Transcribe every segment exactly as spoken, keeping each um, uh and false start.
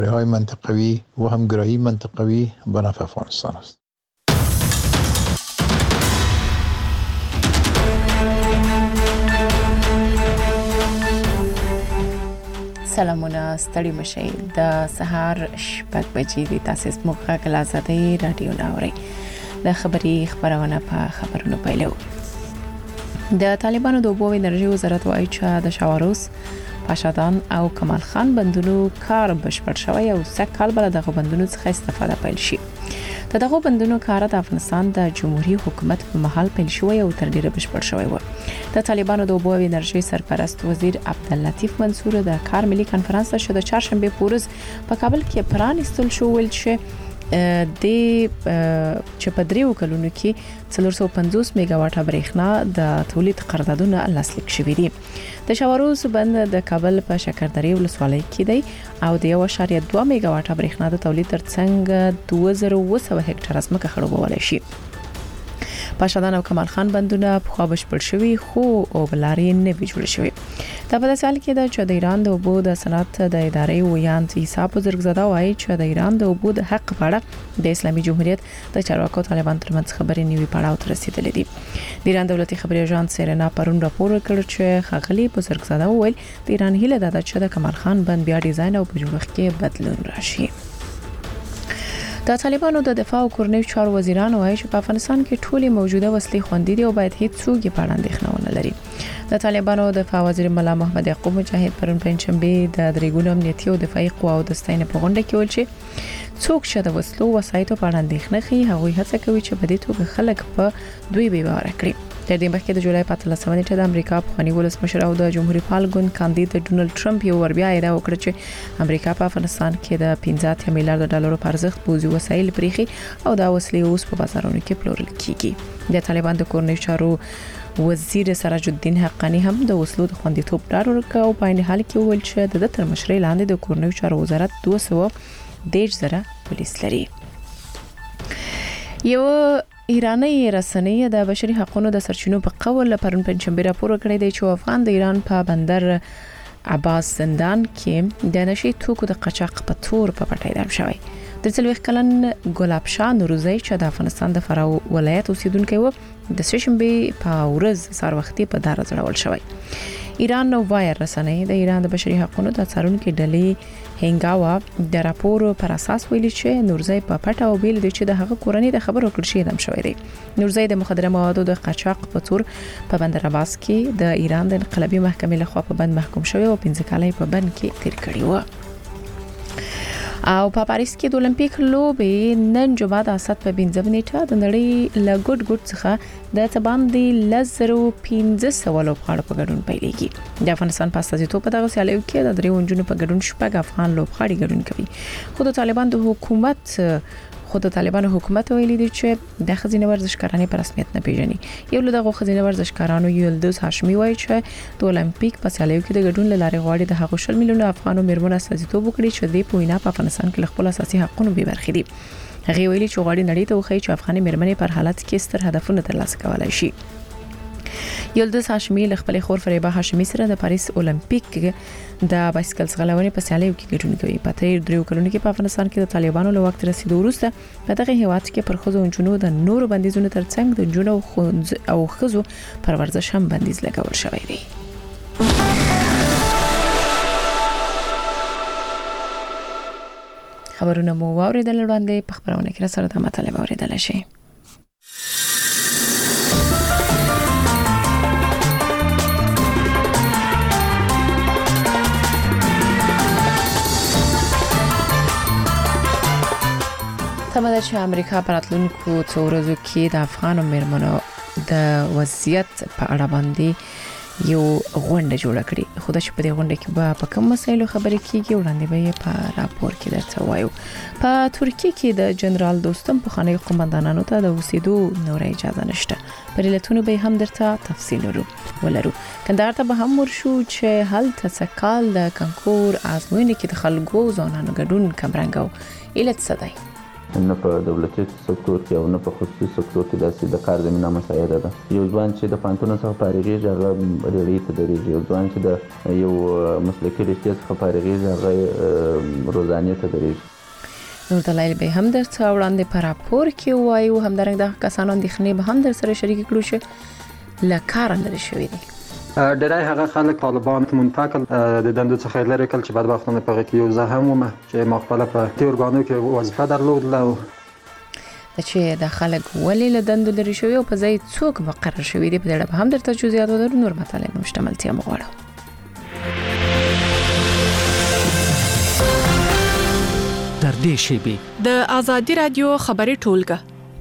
های منطقوی و همگرایی منطقوی به نفع افغانستان است. سلامونه، ستړي مشئ. د سهار شپږ بجې د تاسیس موقع کلازادي رادیو ناوري د خبري خبرونه په خبرونو پیلو. د طالبانو د اوبو انرژي وزارت وايي چې د شاوروس، پاشادان او کمال خان بندونو کار بشپړ شوی او سږ کال بل دغه بندونو څخه استفاده پیل شي. د دغه بندونو کار د افغانستان د جمهوریت حکومت په محل پیل شوی او تر ډیره بشپړ شوی و. د طالبانو د اوبو انرژي سرپرست وزیر عبداللطیف منصور د کار ملي کانفرنس ته د چهارشنبه پورز په کابل کې پرانیستل شو، ول چې د چې په دریو کلونو کې څلور سوه پنځوس میگاواټه برېښنا د تولید قراردادونه لاسلیک شوي دي. د شاوروس بند د کابل په شکردرې ولسوالۍ کې دی او د یو اعشاریه دوه میگاواټه برېښنا د تولید ترڅنګ دوه زره اوه سوه هکټاره ځمکه خړوبولی شي. پاشادان او کمال خان بندونه په خوا بشپړ شوي خو او بلاري نه وی جوړ شوي. دا په داسې حال کې ده چې د ایران د اوبو د صنعت د ادارې ویاند عیسی بزرګزاده وایي چې د ایران د اوبو د حق په اړه د اسلامي جمهوریت د چارواکو طالبان ترمنځ خبرې نیوي پړاو ته رسیدلې دي. د ایران دولتي خبري اژانس سیرنا پرون راپور ورکړ چې خغلی بزرګزاده وویل د ایران هیله ده چې د کمال خان بند بیا ډیزاین او په جوړښت کې بدلون راشي. د طالبانو د دفاع او کورنیو چارو وزیران وایي چې په افغانستان کې ټولي موجوده وسلې خوندې دي او باید هیڅ څوک یې په اړه اندېښنه ونه لري. د طالبانو د دفاع وزیر ملا محمد یعقوب مجاهد پرون پنځشنبه د دریګونو امنیتي او دفاعي قواو د ستاینې په غونډه کې ویل چې څوک چې د وسلو وسایتو په اړه اندېښنه کوي هغه هڅه کوي چې په دې توګه خلک په دوی بې باور کړي. د دې مخکې د جولای په اتلسمه نیټه د امریکا پخوانی ولسمشر او د جمهوریت پال ګوند کاندید ډونلډ ټرمپ یو ور بیا ادعا وکړه چې امریکا په افغانستان کې د پنځه اتیا میلیارډ ډالرو په ارزښت پوځي وسایل پریخي او دا وسلې اوس په بازارونو کې پلورل کیږي. د طالبان د کورنیو چارو وزیر سراج الدین حقانی هم د وسلو د خوندیتوب ډاډ ورکړ او په عین حال کې وویل چې د تر مشرۍ لاندې د کورنیو چارو وزارت دوه سوه دېرش زره پولیس لري. یو ایرانی رسنۍ د بشري حقوقو د سرچینو په قول پرون پنځشنبه راپور کړی دی چې افغان د ایران په بندر عباس زندان کې د نشي توکو د قاچاق په تور په پټۍ دام شوی. د څلوېښت کلن ګلاب شاه نوروزی چې د افغانستان د فراه ولایت اوسیدونکی و د سهشنبه په ورځ سهار وختي په دار ځړول شوی. ایران نو وایر رسنۍ د ایران د بشري حقوقو د څارونکو ډلې هنګاوا د راپور پر اساس ویلي چې نورزی په پټه او بیل د چې د هغه کورنۍ د خبرو کړ شي دم شوی دی. نورزی د مخدره موادو د قاچاق په تور په بندر عباس کې د ایران د انقلابي محکمې لخوا په بند محکوم شوی او پنځه کاله په بند کې تیر کړی و. او په پاریس کې د اولمپیک لوبې نن جمعه د اسات په پنځم نیټه د نړۍ له ګډ ګډ څخه د تباندې لزرو پنځه سوه لوبغاړو په ګډون پیلېږي. د افغانستان په استازیتوب په دغه سیالیو کې د درې ونجونو په ګډون شپږ افغان لوبغاړي ګډون کوي. خو د طالبان د حکومت خو د طالبانو حکومت ویلي دی چې د خزینه ورزشکارانو په رسمیت نه پیژني. یو له دغه خزینه ورزشکارانو یلدوز هاشمی وایي چې د اولمپیک په سیالیو کې د ګډون لارې غواړي د هغو شل میلیونه افغانو میرمنو استازیتوب وکړي چې د پوینا په افغانستان کې خپل اساسي حقوقو به برخې دي. هغه ویلي چې غواړي نړۍ ته وښيي چې افغاني میرمنې پر حالت کې ستر هدفونه ترلاسه کولای شي. یلدوز هاشمی له خپل خور فریبا هاشمی سره د پاریس اولمپیک د بایسکل ځغلونې په سیالیو کې ګډون کوي. په تیر دریو کلونو کې په افغانستان کې د طالبانو له وخت رسیدو وروسته په دغه هیواد کې پر خزو انجونو د نورو بندیزونو ترڅنګ د جنونو او خزو پر ورزش هم بندیز لګول شوی دی. خبرونه مو واوریدل وړاندې په خبرونه کې سره د مطالعه واوریدل شي. تمه ده چې امریکا په راتلونکو څو ورځو کې د افغانو میرمنو د وضعیت په اړه باندې یو غونډه جوړه کړي. خو د شپې د غونډه کې به په کوم مسایلو خبرې کیږي وړاندې به په راپور کې درته وایو. په ترکیه کې د جنرال دوستم پخوانی قومندانانو ته د اوسېدو نور اجازه نشته. پر علتونو به هم درته تفصیل ولرو. کندهار ته به هم ورشو چې هلته څه کال د کنکور ازموینې کې د خلکو ځوانانو ګډون کمرنګ او علت څه دی. نه په دولتي سکتور کې او نه په خصوصي سکتور کې داسې د کار زمینه مساعده ده. یو ځوان چې د پوهنتون څخه فارغېږي هغه ریړۍ ته درېږي، یو ځوان چې د یو مسلکي رشتې څخه فارغېږي هغه روزانې ته درېږي. نور دلایل به هم در څه وړاندې په راپور کې وایي، همدارنګه د کسانو اندېښنې به هم در سره شریک کړو چې له کاره لرې شوي دي. ډېری هغه خلک طالبان منفعل د دندو څخه لرې کړل چې بدبختانه په هغه کې یو زه هم وم چې ما خپله په دې ارګانو کې وظیفه درلودله. چې د خلک ولې له دندو لرې شوي او په ځای څوک مقرر شوي دي، په دې اړه به هم درته جزئیات ولرو. نور مطالب مشتملتیا مو غواړو. در دې شیبې د آزادي رادیو خبري ټولګه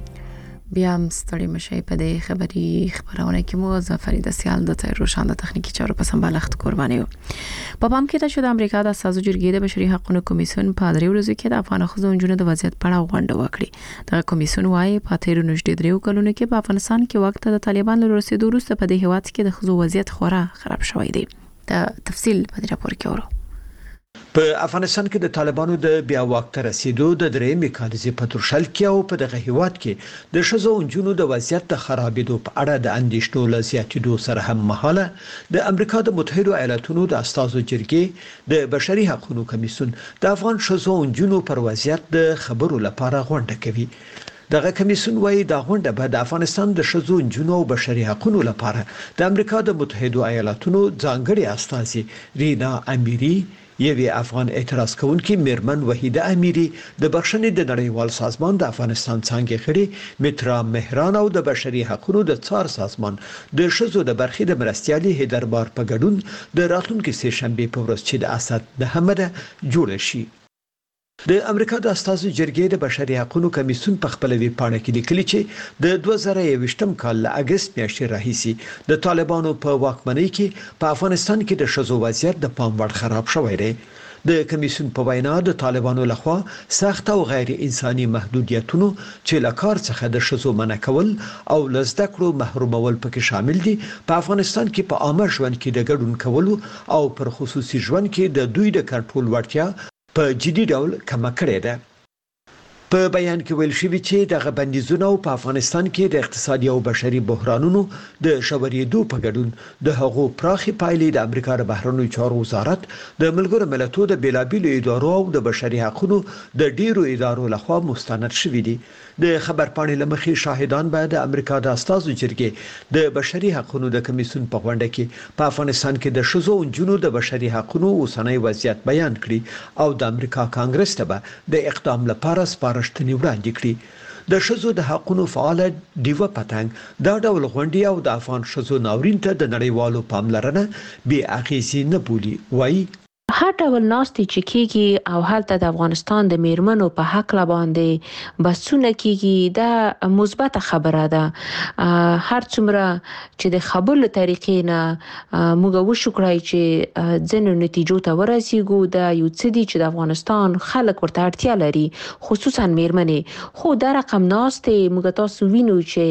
بیا هم ستړي مشي په دې خبري خبرونه کې مو ظفرید سیال د تیر روشان د تخنیکی چارو په سمبالښت قرباني و. په پام کې ده چې د امریکا د اساسو جرګې د بشري حقوقو کمیسیون په درې ورځو کې د افغان ښځو او نجونو د وضعیت په اړه غونډه وکړه. دغه کمیسیون وايي په تیر نږدې درې کلونو کې په افغانستان کې وخت د طالبانو له رسیدو وروسته په دې هیواد کې د ښځو وضعیت خورا خراب شوی دی. د تفصیل په دې راپور کې اورو. په افغانستان کې د طالبانو د بیا واک ته رسیدو د درېمې کالیزې په ترشل کې او په دغه هیواد کې د ښځو او نجونو د وضعیت د خرابېدو په اړه د اندېښنو له زیاتېدو سره هم مهاله د امریکا د متحده ایالاتونو د استازو جرګې د بشري حقوقو کمیسیون د افغان ښځو او نجونو پر وضعیت د خبرو لپاره غونډه کوي. دغه کمیسیون وايي دا غونډه به د افغانستان د ښځو نجونو او بشري حقوقو لپاره د امریکا د متحده ایالاتونو ځانګړي استازي رینا امیری، یوه افغان اعتراض کوونکی میرمن وحیده امیری، د بخښنې د نړیوال سازمان د افغانستان څنګه غړي مترا مهران او د بشري حقوقو د څار سازمان د ښځو د برخې د مرستيالي هیدربار په ګډون د راتلونکي سه شنبه په ورځ چې د اسد د حمله جوړ شي. د امریکا د استازو جرګې د بشري حقوقو کمیسیون په خپل ویب پاڼه کې لیکلي چې د دوه زره یوویشتم کال له اگست میاشتې راهیسي د طالبانو په واکمنۍ کې په افغانستان کې د ښځو وضعیت د پام وړ خراب شوی دی. د کمیسیون په وینا د طالبانو لخوا سخت او غیر انساني محدودیتونو چې له کار څخه د ښځو منع کول او له زده کړو محرومول پکې شامل دي، په افغانستان کې په عامه ژوند کې د ګډون کولو او پر خصوصي ژوند کې د دوی د کنټرول وړتیا په جدي ډول کم کړی ده. په بیان کې ویل شوی چې دغه بندیزونه په افغانستان کې د اقتصادي او بشري بحرانونو د شورېدو په ګډون د هغو پراخي پایلې د امریکا د بهرنیو چارو وزارت د ملګرو ملتونو د بیلابیلو ادارو او د بشري حقوقو د ډیرو ادارو لخوا مستند شوي دي. د خبر پاڼې لمخې شاهدان به د امریکا د استازو جرګې د بشري حقوقو د کمیسیون په غونډه کې په افغانستان کې د ښځو او نجونو د بشري حقوقو اوسنۍ وضعیت بیان کړي او د امریکا کانګرس ته به د اقدام لپاره سپارښتنې وړاندې کړي. د ښځو د حقوقو فعال دیوه پتنګ دا ډول غونډې او د افغان ښځو ناورین ته د نړیوالو پاملرنه بې اغیزې نه بولي. وایي هر ډول ناستې چې کېږي او هلته د افغانستان د میرمنو په حق لا باندې بحثونه کېږي دا مثبته خبره ده. هر څومره چې د خبرو طریقې نه موږ وشو کړای چې ځینو نتیجو ته ورسیږو دا یو څه دي چې د افغانستان خلک ورته اړتیا لري، خصوصا میرمنې. خو دا رقم ناستې موږ تاسو وینو چې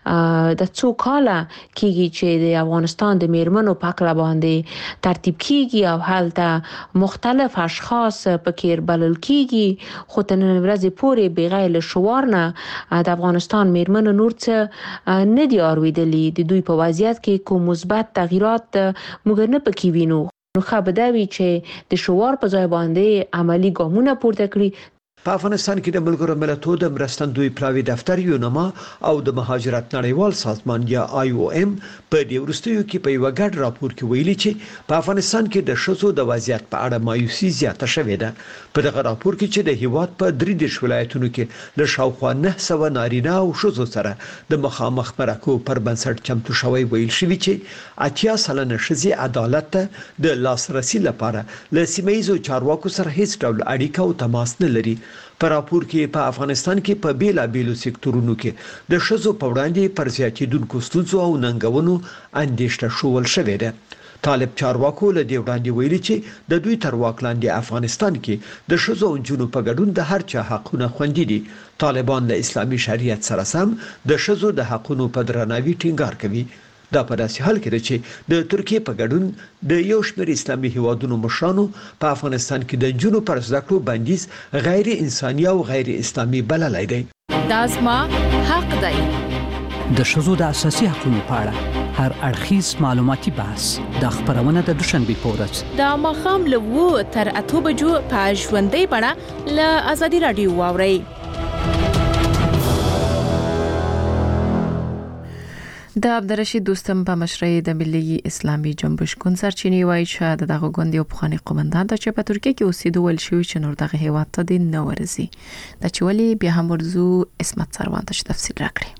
د څو کاله کېږي چې د افغانستان د میرمنو په حق لا باندې ترتیب کېږي او هلته مختلف اشخاص پکې بلل کیږي، خو تر نن ورځې پورې بغیر له شعار نه د افغانستان میرمنو نور څه نه دي اوریدلي. د دوی په وضعیت کې کوم مثبت تغیرات موږ نه پکې وینو. نو خبر دا وی چې د شعار په ځای باندې عملی ګامونه پورته کړي. په افغانستان کې د ملګرو ملتونو د مرستندوی پلاوی دفتر یونما او د مهاجرت نړیوال سازمان یا آی او ام په دې وروستیو کې په یو غټ راپور کې ویلي چې په افغانستان کې د ښځو د وضعیت په اړه مایوسي زیاته شوې ده. په دغه راپور کې چې د هیواد په درې دیرش ولایتونو کې له شاوخوا نه سوه نارینه او ښځو سره د مخامخ مرکو پر بنسټ چمتو شوی ویل شوی چې اتیا سلنه ښځې عدالت ته د لاسرسي لپاره له سیمه‌ییزو چارواکو سره هیڅ ډول اړیکه او تماس نه لري. په راپور کې په افغانستان کې په بیلابیلو سکتورونو کې د ښځو په وړاندې پر زیاتېدونکو ستونزو او ننګونو اندېښنه شوول شوې ده. طالب چارواکو له دې وړاندې ویلي چې د دوی تر واک لاندې افغانستان کې د ښځو او نجونو په ګډون د هر چا حقونه خوندي دي. طالبان له اسلامي شریعت سره سم د ښځو د حقونو په درناوي ټینګار کوي. دا په داسې حال کې ده چې د ترکیه په ګډون د یو شمېر اسلامي هیوادونو مشرانو په افغانستان کې د جنونو پر زده کړو بندیز غیر انساني او غیر اسلامي بللی دی. دا زما حق دی. د ښځو د اساسي حقوقو په اړه هر اړخیز معلوماتي بحث د خبرونه د دوشنبه په ورځ د ماښام له اوه تر اته بجو په ژوندۍ بڼه له ازادي رادیو واورئ. د عبدالرشید دوستم په مشرۍ د ملي اسلامي جنبش ګوند سرچینې وایي چې دغه ګوند یو پخوانی قومندان د چې په ترکیه کې اوسېدو ول شوی چې نور دغه هیواد ته د نه ورزي د چولي بیا هم ورزو اسمت سروان ته تفصیل راکړي.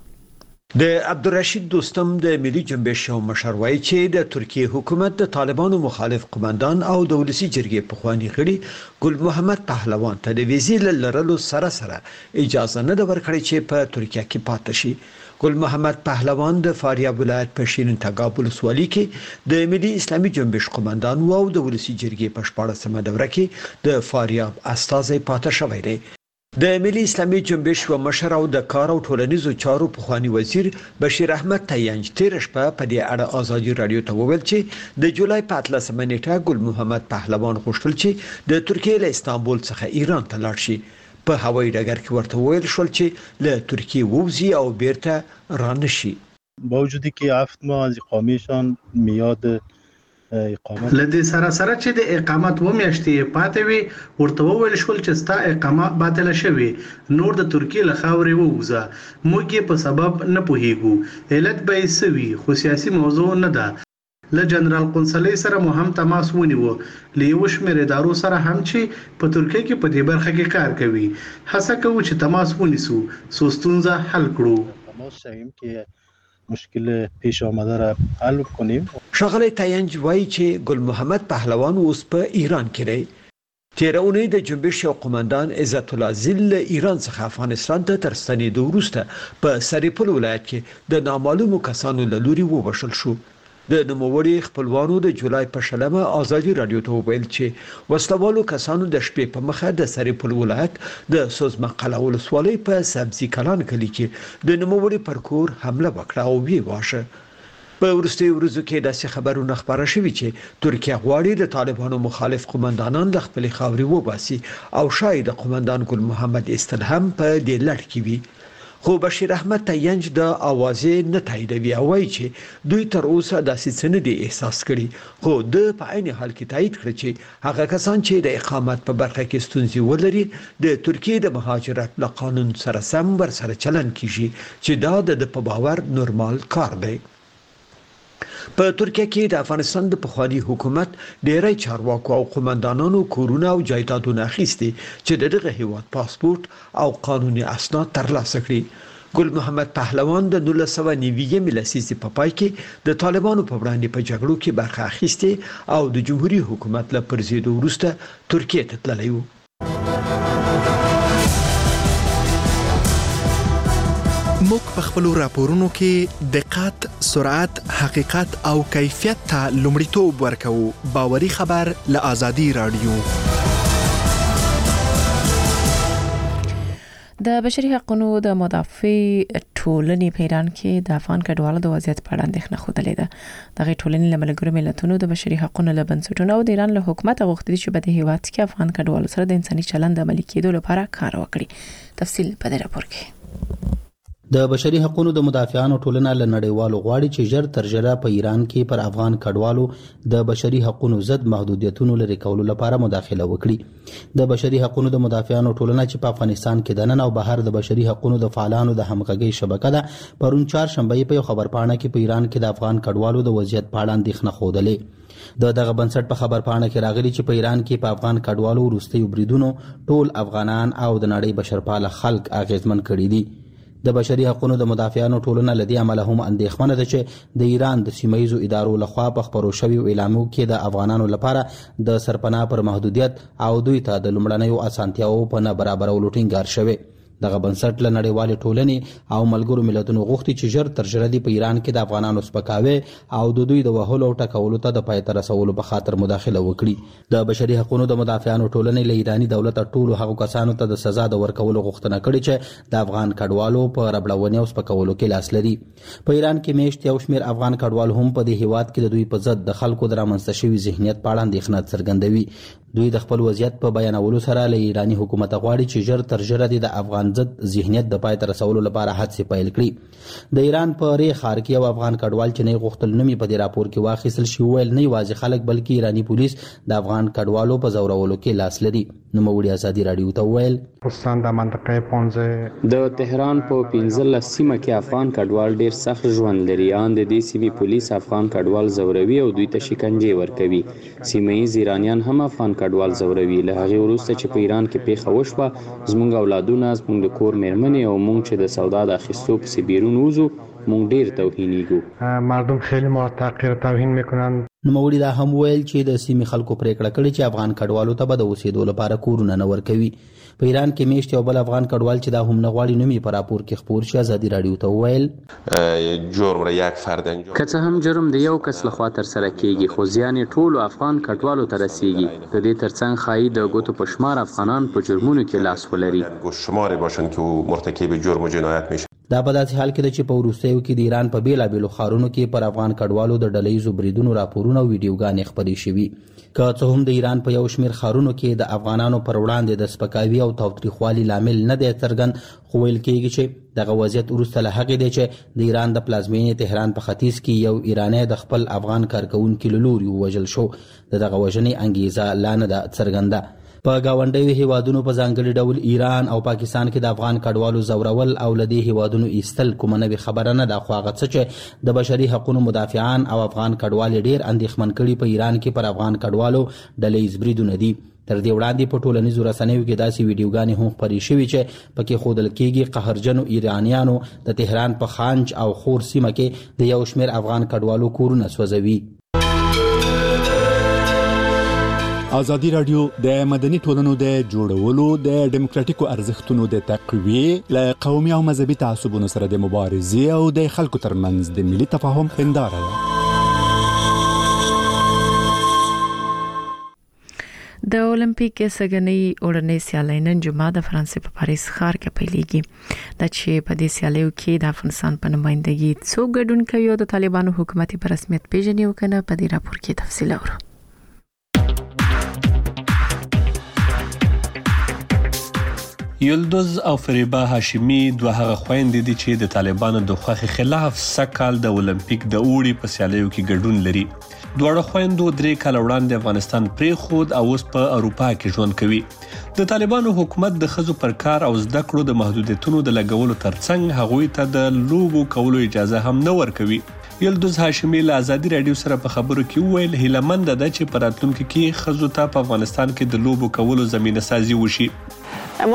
د عبدالرشید دوستم د ملي جنبش یو مشر وایي چې د ترکیه حکومت د طالبانو مخالف قومندان او د ولسی جرګې پخوانی غړي ګل محمد پهلوان ته د ویزې لرلو سره سره اجازه نه ورکړي چې په ترکیه کې پاتې شي. ګل محمد پهلوان د فاریاب ولایت په شیرین تګاب ولسوالۍ کې د ملي اسلامي جنبش قومندان او د ولسی جرګې په شپاړسمه دوره کې د فاریاب استازي پاتې شوی دی. د ملي اسلامي جنبش و مشر او د کار او ټولنیزو چارو پخوانی وزیر بشیر احمد تینج تیر شپه په دې اړه ازادي رادیو ته وویل چې د جولای په اتلسمه نیټه ګل محمد پهلوان غوښتل چې د ترکیه له استانبول څخه ایران ته لاړ شي. په هوایي ډګر کې ورته ویل شول چې له ترکیه ووزي او بیرته رانشي. با وجودی که هفت ماه از اقامهشان میاد اقامت لدې سره سره چې د اقامت و میاشتې پاتې وي ورته وویل شول چې ستا اقامه باطل شوی نور د ترکیه له خاورې ووزه موږ یې په سبب نه پوهیږو علت به یې څه وي خو سیاسي موضوع نه ده. له جنرال قنصلۍ سره مو هم تماس ونیو له یو شمېر ادارو سره هم چې په ترکیه کې په دې برخه کې کار کوي هڅه کوو چې تماس ونیسو څو ستونزه حل کړو. تماس شویم که مشکل پیش آمده را حل کنیم. شغله تینج وایي چې ګل محمد پهلوان اوس په ایران کې دی. تیر اونۍ د جنبش یو قومندان عزت الله زل ایران څخه افغانستان ته تر ستنېدو وروسته په سرپل ولایت کې د نامعلومو کسانو له لوري ووژل شو. د نوموړي خپلوانو د جولای په شلمه ازادي رادیو ته ویل چې وسلوالو کسانو د شپې په مخه د سرپل ولایت د سوزمقله ولسوالۍ په سبزي کلان کلی کې د نوموړي پر کور حمله وکړه او وی واشه. په ورستي ورځو کې داسې خبرونه خبره شوې چې ترکیه غواړي د طالبانو مخالف قومندانان د خپل خاوري وباسي او شاید قومندان ګل محمد استلهم په دې لړ کې وي. خو بشیر احمد تینج د اوازې نه تاییدوي او وایي چې دوی تر اوسه داسې څه نه دي احساس کړي خو د په عین حال کې تایید کړ چې هغه کسان چې د اقامت په برخه کې ستونزې ولري د ترکیه د مهاجرت له قانون سره سم ورسره چلن کیږي چې دا د په باور نورمال کار دی. په ترکیه کې د افغانستان د پخوانی حکومت ډیری چارواکو او قومندانانو کورونه او جایدادونه اخیستي چې دغه هیواد پاسپورت او قانوني اسناد ترلاسه کړي. ګل محمد پهلوان د نولس سوه نوي لسیزې په پای کې د طالبانو په وړاندې په جګړو کې برخه اخیستې او د جمهوریت حکومت له پرځېدو وروسته ترکیه ته تللی و. موږ په خپل راپورونو کې دقت، سرعت، حقیقت او کیفیت ته لومړیتوب ورکوو. باوري خبر له ازادي رادیو. د بشري حقوقو د مدافع ټولنې په ایران کې د افغان کډوالو د وضعیت په اړه اندېښنه خوده ده. دغه ټولنې له ملګرو ملتونو د بشري حقوقو له بنسټونو او د ایران له حکومت غوښتي چې په دې هیواد کې افغان کډوالو سره د انساني چلند عملي کېدو لپاره کار وکړي. تفصیل په دې راپور کې. د بشري حقوقو د مدافعانو ټولنه له نړیوالو غواړي چې ژر تر ژره په ایران کې پر افغان کډوالو د بشري حقوقو ضد محدودیتونو لري کولو لپاره مداخله وکړي. د بشري حقوقو د مدافعانو ټولنه چې په افغانستان کې د نن او بهر د بشري حقوقو د فعالانو د همغږي شبکه ده پرون چهارشنبه په خبرپاڼه کې په ایران کې د افغان کډوالو د وضعیت په اړه اندېښنه خوده. د دغه بنسټ په خبرپاڼه کې راغلي چې په ایران کې په افغان کډوالو وروستي بریدونو ټول افغانان او د نړۍ بشرپاله خلک اغیزمن کړي دي. د بشري حقوقو د مدافعانو ټولنه لدی عمله هم اندېښمنه ده چې د ایران د سیمایي ادارو لخوا په خبرو شوی اعلانو کې د افغانانو لپاره د سرپناه پر محدودیت او دوی ته د لومړنیو اسانتیاو په نه برابرولو ټینګار شوی. دغه بنسټ له نړیوالې ټولنې او ملګرو ملتونو غوښتي چې ژر تر ژره په ایران کې د افغانانو سپکاوی او د دوی د وهلو او ټکولو ته د پای ته رسولو په خاطر مداخله وکړي. د بشري حقوقو د مدافعانو ټولنې له ایراني دولت ټولو هغو کسانو ته د سزا د ورکولو غوښتنه کړې چې د افغان کډوالو په ربړونې او سپکولو کې لاس لري. په ایران کې میشت یو شمېر افغان کډوال هم په دې هیواد کې د دوی په ضد د خلکو د رامنځته شوي ذهنیت په اړه اندېښنه څرګندوي. دوی د خپل وضعیت په بیانولو سره له ایراني حکومت غواړي چې ژر تر ژره د افغان ضد ذهنیت د پای ته رسولو لپاره هڅې پیل کړي. د ایران په ری ښار کې یو افغان کډوال چې نه غوښتل نومي په دې راپور کې واخیستل شي ویل نه یوازې خلک بلکې ایراني پولیس د افغان کډوالو په زورولو کې لاس لري. نوموړي ازادي راډیو ته ویل د تهران په پنځلس سیمه کې افغان کډوال ډیر سخت ژوند لري. ان د دې سیمې پولیس افغان کډوال زوروي او دوی ته شکنجه ورکوي. سیمه ییز ایرانیان هم افغان کډوال زوروي. له هغه وروسته چې په ایران کې پیښه وشوه زموږ اولادونه زموږ د کور مېرمنې او موږ چې د سودا د اخیستو پسې بیرون وځو موږ ډیر توهینیږو. مردم خیلی ما تحقیر توهین میکنن. نوموړي دا هم ویل چې د سیمې خلکو پریکړه کړې چې افغان کډوالو ته به د اوسېدو لپاره کورونه نه ورکوي. په ایران کې میشت یو بل افغان کډوال چې دا هم نه غواړي نومي په راپور کې خپور شي ازادي راډیو ته ویل جرم را یک فرد انجام که څه هم جرم د یو کس لخوا تر سره کیږي خو زیان ټولو افغان کډوالو ته رسیږي. د دې ترڅنګ ښایي د ګوتو په شمار افغانان په جرمونو کې لاس ولري. شماری باشن که او مرتکب جرم و جنایت میشه. دا په داسې حال کې ده چې په وروستیو کې د ایران په بیلابیلو ښارونو کې پر افغان کډوالو د ډلهییزو بریدونو راپورونه او ویډیوګانې خپرې شوي. که څه هم د ایران په یو شمېر ښارونو کې د افغانانو پر وړاندې د سپکاوي او تاوتریخوالي لامل نه دی څرګند، خو ویل کېږي چې دغه وضعیت وروسته له هغې دی چې د ایران د پلازمینې تهران په ختیځ کې یو ایرانی د خپل افغان کارکوونکي له لوري ووژل شو. د دغه وژنې انګیزه لا نه ده څرګنده. په ګاونډیو هیوادونو په ځانګړي ډول ایران او پاکستان کې د افغان کډوالو زورول او له دې هیوادونو ایستل کومه نوې خبره نه ده، خو هغه څه چې د بشري حقوقو مدافعان او افغان کډوال ډېر اندېښمن کړي په ایران کې پر افغان کډوالو ډلهییز بریدونه دي. تر دې وړاندې په ټولنیزو رسنیو کې داسې ویډیوګانې هم خپرې شوي چې پکې ښودل کېږي قهرجنو ایرانیانو د تهران په خانج او خور سیمه کې د یو شمېر افغان کډوالو کورونه سوځوي. ازادي راډیو د مدني ټولنو د جوړولو د ډیموکراتیکو ارزښتونو د تقویې له قومي او مذهبي تعصبونو سره د مبارزې او د خلکو ترمنځ د ملي تفاهم هنداره ده. د اولمپیک سګنۍ اورنۍ سیالۍ نن جمعه د فرانسې په پاریس ښار کې پیلېږي. دا چې په دې سیالیو کې د افغانستان په نمائندګي څوک ګډون کوي او د طالبانو حکومت په رسمیت پیژني او کنه په دې راپور کې تفصیل اورو. یلدوز او فریبا هاشمی دوه هغه خويندې دي چې د طالبانو د خوخي خلاف سکهال د اولمپیک د اوړي په سیالیو کې ګډون لري. دوه خويندو درې کال وړاندې افغانستان پرې خود او اوس په اروپا کې ژوند کوي. د طالبانو حکومت د خزو پر کار او زده کړو د محدودیتونو د لګولو ترڅنګ هغوی ته د لوبو کولو اجازه هم نه ورکوي. یلدوز هاشمی له ازادي راډیو سره په خبرو کې وویل هیلمند ده چې په راتلونکي کې خزو ته په افغانستان کې د لوبو کولو زمینه سازي وشي. ما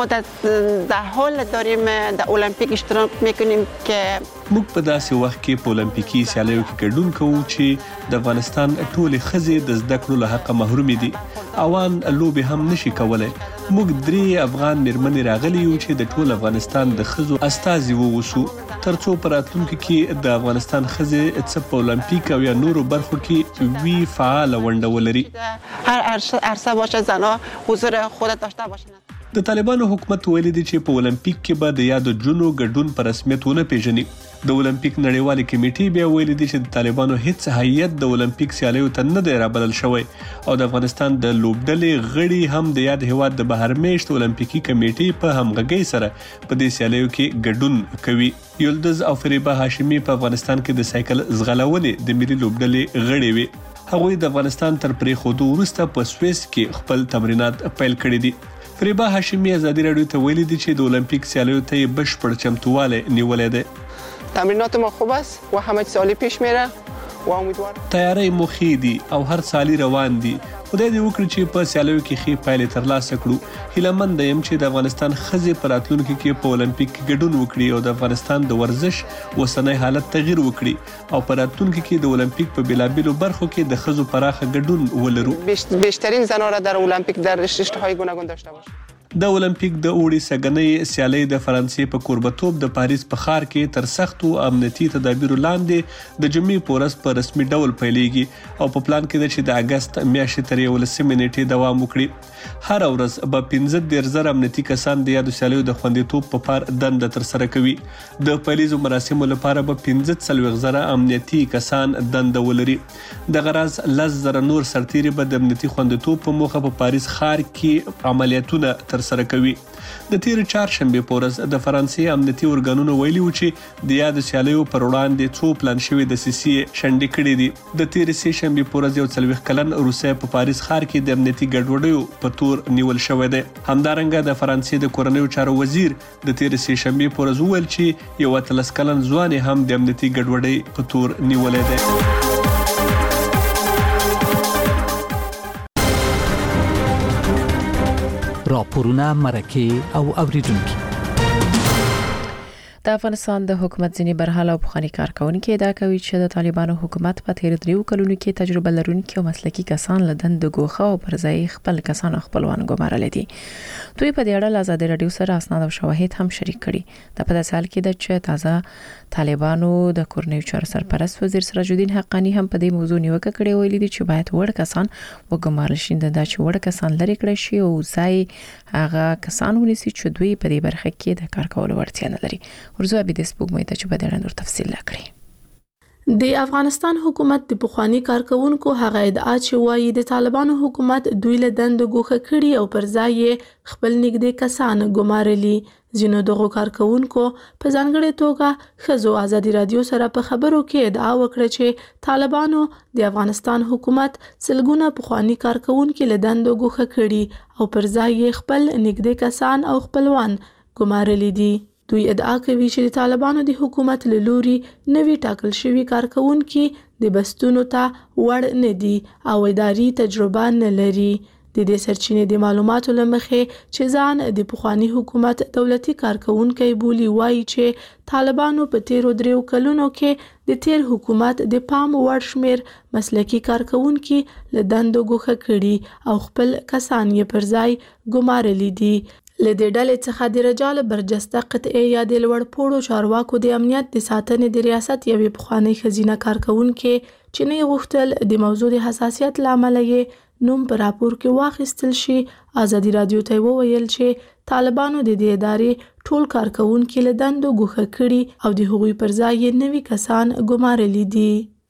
در حال داریم در المپیک اشتراک میکنیم که موږ په داسې وخت کې په المپیکي سیالیو کې ګډون کوو چې د افغانستان ټولې ښځې د زده کړو له حقه محرومې دي. اوان لوبې هم نشي کولی. موږ درې افغان مېرمنې راغلي یو چې د ټول افغانستان د ښځو استازي ووسو تر څو په راتلونکي کې د افغانستان ښځې څه په المپیک او یا نورو برخو کې وی فعاله ونډه ولري. هر عرصه باشه زنها حضور خود داشته باشند. د طالبانو حکومت ویلي دی چې په اولمپیک کې به د یادو جنو ګډون په رسمیت ونه پیژني. د اولمپیک نړیوالې کمیټې بیا ویلي دی چې د طالبانو هیڅ هیئت د اولمپیک سیالیو ته نه دی رابلل شوی او د افغانستان د لوبډلې غړي هم د یاد هیواد د بهرمېشت اولمپیکي کمیټې په همغږۍ سره په دې سیالیو کې ګډون کوي. یلدوز او فریبا هاشمی په افغانستان کې د سایکل ځغلونې د ملي لوبډلې غړي وي. هغوی د افغانستان تر پریښودو وروسته په سویس کې خپل تمرینات پیل کړي دي. فریبا هاشمی ازادي راډیو ته ویلي دي چې د اولمپیک سیالیو ته یې بشپړ چمتووالی نیولی دی. تمرینات ما خوب است و همه سالی پیش میره و امیدوارم تیاری مو ښې دي او هر سالی روان دي. خدای دې وکړي چې په سیالیو کې ښې پایلې ترلاسه کړو. هیلهمند یم چې د افغانستان ښځې په راتلونکي کې په اولمپیک کې ګډون وکړي او د افغانستان د ورزش اوسنی حالت تغییر وکړي او په راتلونکي کې د اولمپیک په بېلابېلو برخو کې د ښځو پراخه ګډون ولرو. بیشترین زنان را در المپیک در رشته‌های گوناگون داشته باشیم. د اولمپیک د اوړي سګنۍ سیالي د فرانسې په کوربتوب د پاریس په ښار کې تر سختو امنیتي تدابیرو لاندې د جمعې په ورځ په رسمي ډول پیلېږي او په پلان کې ده چې د اگست میاشتې تر یولسمې نیټې دوام وکړي. هر ورځ به پنځه دېرش زره امنیتي کسان د یادو سیالیو د خوندیتوب په پار دنده ترسره کوي. د پیلیزو مراسمو لپاره به پنځه څلوېښت زره امنیتي کسان دنده ولري. دغه راز لس زره نور سرتیري به د امنیتي خوندیتوب په موخه په پاریس ښار کې عملیاتونه ترسره کوي. د تیر چهارشنبه په ورځ د فرانسې امنیتي ارګانونو ویلي و چې د یاد سیالیو پر وړاندې څو پلان شوی د سیسې شنډې کړې دي. د تیر سه شنبه په ورځ یو څلوېښت کلن روسي په پاریس ښار کې د امنیتي ګډوډیو په تور نیول شوی دی. همدارنګه د فرانسې د کورنیو چارو وزیر د تیر سه شنبه په ورځ وویل چې یو اتلس کلن ځوان هم د امنیتي ګډوډۍ په تور نیولې دی. راپورونه مرکه او اوریدونکو. د افغانستان د حکومت ځینې برحال او پخواني کارکونکي ادعا کوي چې د طالبانو حکومت په تیر دریو کلونو کې تجربه لرونکي او مسلکي کسان له دندو ګوښه او پر ځای خپل کسان خپلوان ګمارل دي. دوی په دې اړه له ازادي رادیو سره اسناد او شواهد هم شریک کړي. د په داسې حال کې د چې تازه طالبانو د کورنیو چارو سرپرست وزیر سراج الدین حقانی هم په دې موضوع نیوکه کړې ویلي دي چې باید وړ کسان وګمارل شي. د دا چې وړ کسان لري کړی شي او ځای هغه کسان ونیسي چې دوی په دې برخه کې د کار کولو وړتیا نه لري. ورزو ابي د سپوږمۍ ته چې په دې اړه تفصیل راکړي. د افغانستان حکومت د پخوانی کارکونکو هغه ادعا چې وایي د طالبانو حکومت دوی له دندو ګوښه کړي او پر ځای خپل نږدې کسان ګمارلي. ځینو دغو کارکونکو په ځانګړې توګه ښځو ازادي رادیو سره په خبرو کې ادعا وکړه چې طالبانو د افغانستان حکومت سلګونه پخوانی کارکونکو له دندو ګوښه کړي او پر ځای خپل نږدې کسان او خپلوان ګمارلي دي. دوی ادعا کوي چې د طالبانو د حکومت له لوري نوي ټاکل شوي کارکونکي د بستونو ته وړ نه دي او اداري تجربه نه لري. د دې سرچینې د معلوماتو لمخې چې ځان د پخوانی حکومت دولتي کارکونکي بولی وایي چې طالبانو په تیرو دریو کلونو کې د تیر حکومت د پام وړ شمیر مسلکي کارکونکي له دندو ګوښه کړي او خپل کسان یې پر ځای ګمارلي دي. لدې ډلې څخه د رجال برجسته قطعي یا د لوړ پوړو چارواکو د امنیت د ساتنې د ریاست یوې پخوانی خزینه کارکونکي چې نه غوښتل د موضوع د حساسیت لامل یې نوم په راپور کې واخیستل شي. ازادي رادیو ته وویل چې طالبانو د دې ادارې ټول کارکونکي له دندو ګوښه کړي او د هغوی پر ځای نوي کسان ګمارلي دي.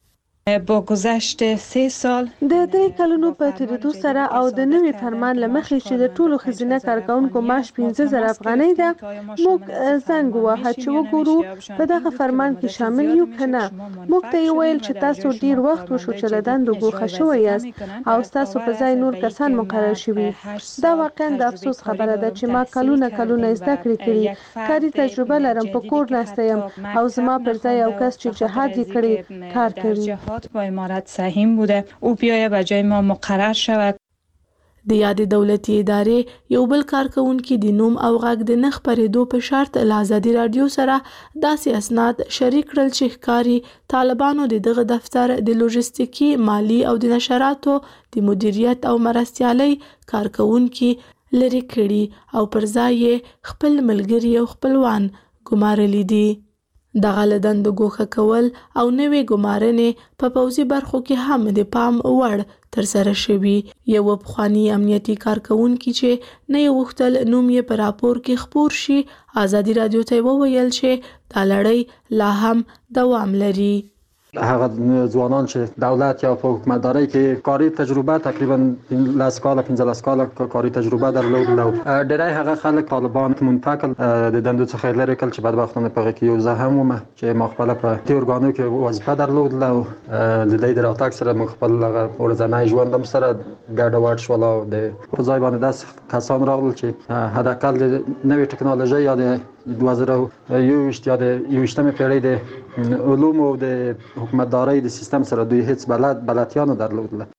با گذشت سه سال د درې کلونو په تیریدو سره او د نوي فرمان لمخې چې د ټولو خزینه کارکونکو معاش پنځه زره افغانۍ ده، موږ زنګ وواهه چې وګورو په دغه فرمان کې شامل یو که نه. موږ ته یې ویل چې تاسو ډیر وخت وشو چې له دندو ګوښه شوی یاست او ستاسو په ځای نور کسان مقرر شوي. دا واقعا د افسوس خبره ده چې ما کلونه کلونه زده کړې کړي، کاري تجربه لرم، په کور ناسته یم او زما پر ځای یو کس چې جهاد یې کړی کار کوي. با امارت سهیم بوده او بیایه و جای ما مقرر شود. د یادې دولتي ادارې یو بل کارکونکي د نوم او غږ د نه خپرېدو په شرط له ازادي رادیو سره داسې اسناد شریک کړل چې ښکاري طالبانو د دغه دفتر د لوژستیکي، مالي او د نشراتو د مدیریت او مرستیالۍ کارکونکي لري کړي او پر ځای خپل ملګري او خپلوان ګمارلي دي. دغه له دندو ګوښه کول او نوې ګمارنې په پوځي برخو کې هم د پام وړ ترسره شوي. یو پخوانی امنیتي کارکونکي چې نه یې غوښتل نوم یې په راپور کې خپور شي، ازادي رادیو ته وویل چې دا لړۍ لا هم دوام لري. هغه ځوانان چې دولت یا په حکومتدارۍ کې کاري تجربه تقریبا لس کاله پنځلس کاله کاري تجربه درلودل، ډېری هغه خلک طالبان منتقل د دندو څخه لرې کړل چې بدبختانه په هغه کې یو زه هم وم چې ما خپله په دې ارګانو کې وظیفه درلودله او د دوی د راتګ سره موږ خپل هغه ورځنی ژوند هم سره ګډوډ شول او د په ځای باندې داسې کسان راغلل چې حداقل د نوې ټکنالوژۍ یا د دوه زره یوویشت یا د یوویشتمې پیړۍ د علومو او د حکومتدارۍ د سیستم سره دوی هیڅ بلد بلدتیا نه درلودله.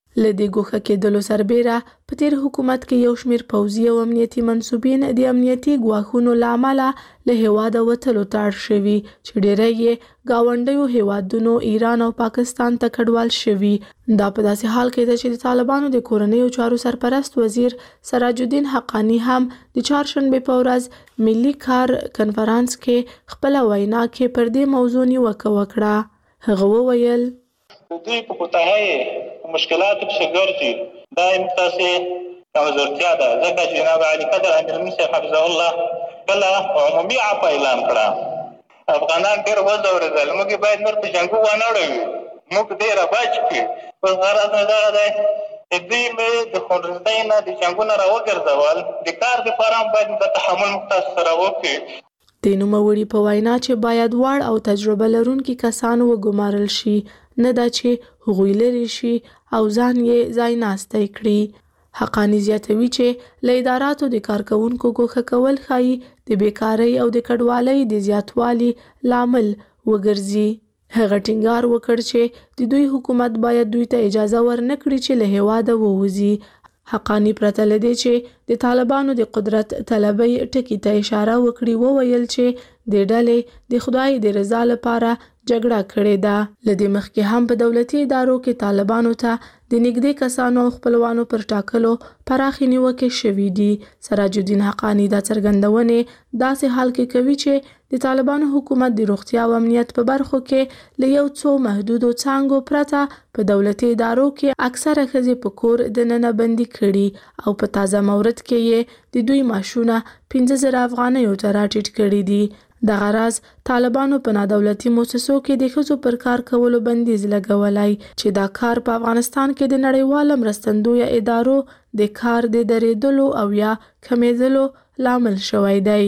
لدې ګوښه کېدلو سربېره په تیر حکومت کې یو شمېر پوځي او امنیتي منصوبین د امنیتي ګواښونو له امله له هېواده وتلو ته اړ شوي چې ډېری یې ګاونډیو هېوادونو ایران او پاکستان ته کډوال شوي. دا په داسې حال کې ده چې د طالبانو د کورنیو چارو سرپرست وزیر سراج الدین حقانی هم د چهارشنبې په ورځ ملي کار کنفرانس کې خپله وینا کې پر دې موضوع نیوکه وکړه. هغه وویل دوی په کوتاهی مشکلاتو پسې ګرځي، دا یې موږ تاسې کمزورتیا ده، ځکه چې جناب علي قدر امیرالمؤمنین صاحب حفظه الله کله عمومي عفوه اعلان کړه. افغانان ډېر وځورېدل، موږ باید نور په جنګو ونه اړوي، موږ ډېر بچ کړي. بس غرض مې دغه دی چې دوی مې د خونریزۍ نه د جنګونو راوګرځول، د کار دپاره هم باید د تحمل موږ تاسو سره وکړي. د نوموړي په وینا چې باید وړ او تجربه لرونکي کسان وګمارل شي، نه دا چې هغوی لرې شي او ځان یې ځای ناستی کړي. حقانی زیاتوي چې له اداراتو د کارکوونکو ګوښه کول ښایي د بیکارۍ او د کډوالۍ د زیاتوالي لامل وګرځي. هغه ټینګار وکړ چې د دوی حکومت باید دوی ته اجازه ورنکړي چې له هېواده ووځي. حقانی پرته له دې چې د طالبانو د قدرت طلبۍ ټکي ته اشاره وکړي، وویل چې د ډلې د خدای د رضا لپاره جګړه کړې ده. له دې مخکې هم په دولتي ادارو کې طالبانو ته د نږدې کسانو او خپلوانو پر ټاکلو پراخې نیوکې شوي دي. سراج الدین حقانی دا څرګندونې داسې حال کې کوي چې د طالبانو حکومت د روغتیا او امنیت په برخو کې له یو څو محدودو څانګو پرته په دولتي ادارو کې اکثره ښځې په کور دننه بندي کړي او په تازه مورد کې یې د دوی معاشونه پنځه زره افغانیو ته راټیټ کړي دي. دغه راز طالبانو په نادولتي مؤسسو کې د ښځو پر کار کولو بندیز لګولی چې دا کار په افغانستان کې د نړیوالو مرستندویه ادارو د کار د درېدلو او یا کمیدلو لامل شوی دی.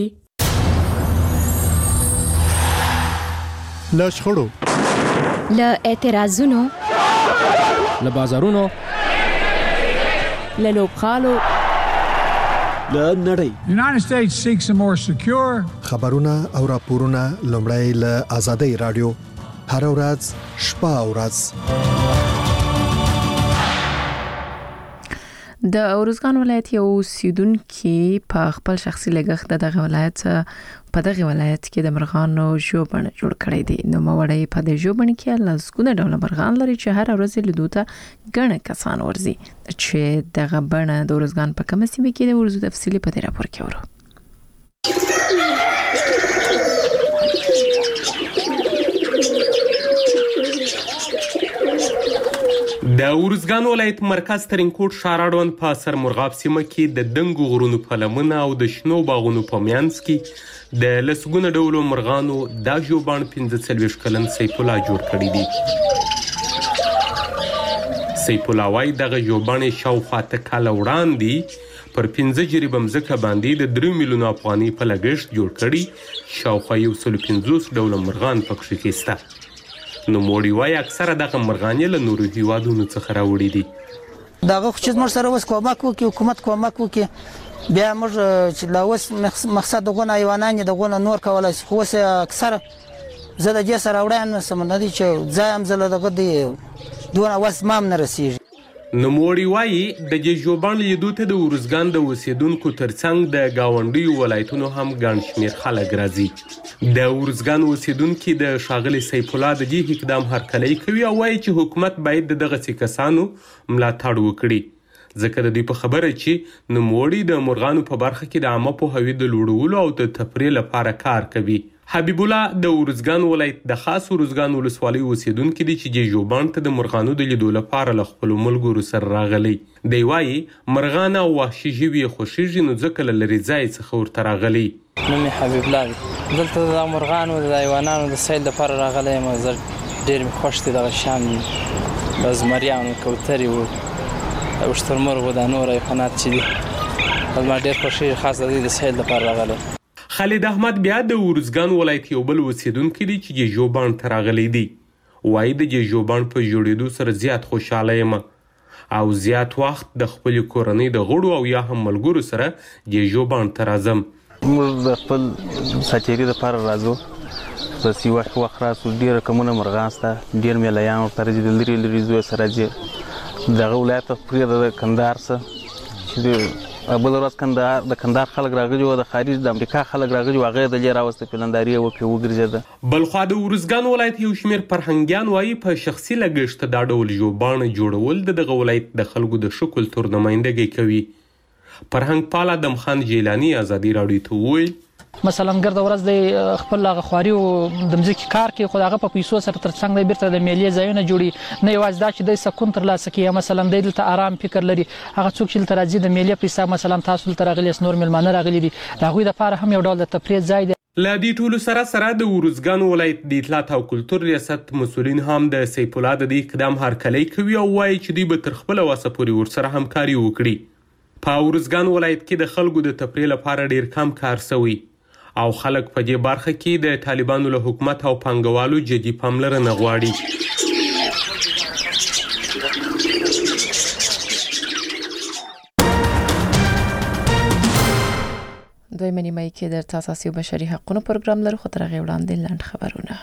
له شخړو، له اعتراضونو، له بازارونو، له لوبغالو، له نړۍ. United States seeks a more secure. خبرونه او راپورونه لومړی له آزادۍ رادیو هر ورځ شپه او ورځ. د ارزګان ولایت یو اوسیدونکي په خپل شخصي لګښت دغه ولایت په دغه ولایت کې د مرغانو ژوبڼ جوړ کړی دی. نو موړی په دې ژوبڼ کې لسګونه ډول مرغان لري چې هر ورځ لیدو ته ګڼ کسان ورځي. چې دغه بڼ د ارزګان په کومه سیمه کې د ورزو تفصیلي په دې راپور کې ورو. د ارزګان ولایت مرکز ترینکوټ ښاراډوان په سرمرغاب سیمه کې د دنګو غرونو په لمنه او د شنو باغونو په منځ کې د لسګونه ډولو مرغانو دا ژوبڼ پنځه څلوېښت کلن سیف الله جوړ کړی دی. سیف الله وایي دغه ژوبڼ یې شاوخوا اته کاله وړاندې پر پنځه جریبه مځکه باندې د درې میلیونو افغانۍ په لګښت جوړ کړي. شاوخوا یو سل پنځوس ډوله مرغان پکښې کې شته. نو موړي وایي اکثره دغه مرغان یې له نورو هیوادونو څخه راوړي دي. دغه خو چې موږ سره اوس کومک وکړي، حکومت کومک وکړي، بیا موږ چې لا اوس مقصد دغونه حیوانان دغونه نور کولی شي. خو اوس اکثره زه د دې سره وړاندې نه شم، نه دي چې ځای هم زه له دغه د دونه وس ما هم نه رسېږي. نوموړي وایي د دې ژوبڼ لیدو ته د ارزګان د اوسیدونکو ترڅنګ د ګاونډیو ولایتونو هم ګڼ شمېر خلک راځي. د ارزګان اوسیدونکي د ښاغلي سیف الله د دې اقدام هرکلی کوي او وایي چې حکومت باید د دغسې کسانو ملاتړ وکړي، ځکه د دوی په خبره چې نوموړي د مرغانو په برخه کې د عامه پوهاوي د لوړولو او د تفریح لپاره کار کوي. حبیب الله د ارزګان ولایت د خاص ارزګان ولسوالۍ اوسیدونکی دی چې د ژوبڼ ته د مرغانو د لیدو لپاره له خپلو ملګرو سره راغلی. دی وایي مرغان او وحشي ژوي یې خوښېږي، نو ځکه له لرې ځای څخه ورته راغلی. نوم یې حبیب الله دی. دلته د مرغانو د حیوانانو د سیل لپاره راغلی یم. زه ډېر مې خوښ دی دغه شیان، د زمریانو، کوترې و، شترمرغ و، دا نور حیوانات چې دي زما ډېر خوښېږي، خاص د دوی د سیل لپاره راغلی. خالد احمد بیا د ارزګان ولایت یو بل اوسیدونکی دی چې د ژوبڼ ته راغلی دی. وایي د دې ژوبڼ په جوړېدو سره زیات خوشحاله یم او زیات وخت د خپلې کورنۍ د غړو او یا هم ملګرو سره د ژوبڼ ته راځم. موږ د خپل ساتیري لپاره راځو، بس یو وخت راسو ډېر کمونه مرغان شته، ډېر میلیان ورته راځي، د لرې لرې ځایو څخه راځي دغه ولایت پرې د کندهار څخه چې بل ورځ کندهار د کندهار خلک راغلي وو، د خارج د امریکا خلک راغلي وو، هغه یې دلې راوسته پلنداري یې وکړې وګرځېده. بلخوا د ارزګان ولایت یو شمېر فرهنګیان وایي په شخصي لګښت دا ډول ژوباڼه جوړول د دغه ولایت د خلکو د ښه کلتور نمایندګي کوي. فرهنګ پال ادم خان جیلاني ازادي راډیو ته وویل مثلا ګرد ورځ د خپل هغه خواري او د مځکې کار کې خو هغه په پیسو سره ترڅنګ دی بیرته د میلې ځایونه جوړي، نه یوازې دا چې د سکون ترلاسه کوي، مثلا د دلته آرام فکر لري. هغه څوک چې دلته راځي د میلې په حساب مثلا تاسو دلته راغلي نور مېلمانه راغلي دي، د هغوی دپاره هم یو ډول د تفریح ځای دی. له دې ټولو سره سره د ارزګان ولایت د اطلاعات او کلتور ریاست مسؤلین هم د سیف الله د دې اقدام هرکلی کوي او وایي چې دوی به تر خپله وسه پورې ورسره همکاري وکړي. په ارزګان ولایت کې د خلکو د تفریح لپاره ډیر کم کار سوی او خلک په دې برخه کې د طالبانو له حکومت او پانګوالو جدي پاملرنه غواړي. دویمه نیمه کې د اساسي او بشري حقوقو پروګرام لرو، خو تر هغې وړاندې لنډ خبرونه.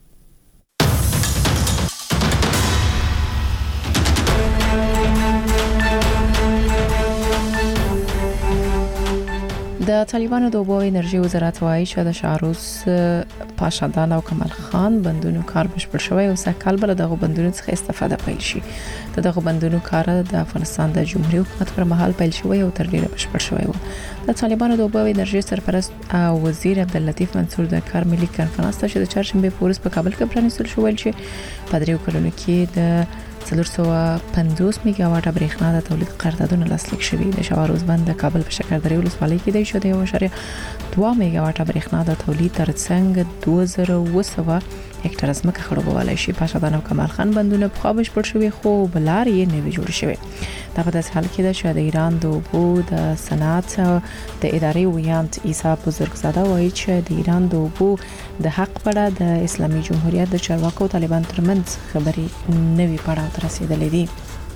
د طالبانو د اوبو انرژي وزارت وایي چې د شهروز پاشادان او کمال خان بندونو کار بشپړ شوی او سږ بل دغه بندونو څخه استفاده پیل شي. دغه بندونو کار د افغانستان د جمهوریت حکومت پر مهال پیل شوی او تر ډیره بشپړ شوی و. د طالبانو د اوبو انرژي سرپرست او وزیر عبداللطیف منصور د کار ملي کانفرنس ته چې د چهارشنبه په ورځ په کابل کې پرانیستل شو ویل چې په دریو کلونو کې د څلور سوه پنځوس میگا واټه برېښنا د تولید قراردادونه لاسلیک شوي. د شهروز بند د کابل په شکردرې ولسوالۍ کې دی چې د یو اعشاریه دوه میگا واټه برېښنا د تولید ترڅنګ دوه زره اوه سوه هکټاره ځمکه خړوبولی شي. پاشادان او کمال خان بندونه پخوا بشپړ شوي خو بلارې یې نوي جوړې شوې. دا په داسې حال کې ده چې د ایران د اوبو د صنعت د ادارې ویاند عیسی بزرګزاده وایي چې د ایران د اوبو د حق په اړه د اسلامي جمهوریت د چارواکو او طالبان ترمنځ خبرې نوي پړاو ته رسېدلې دي.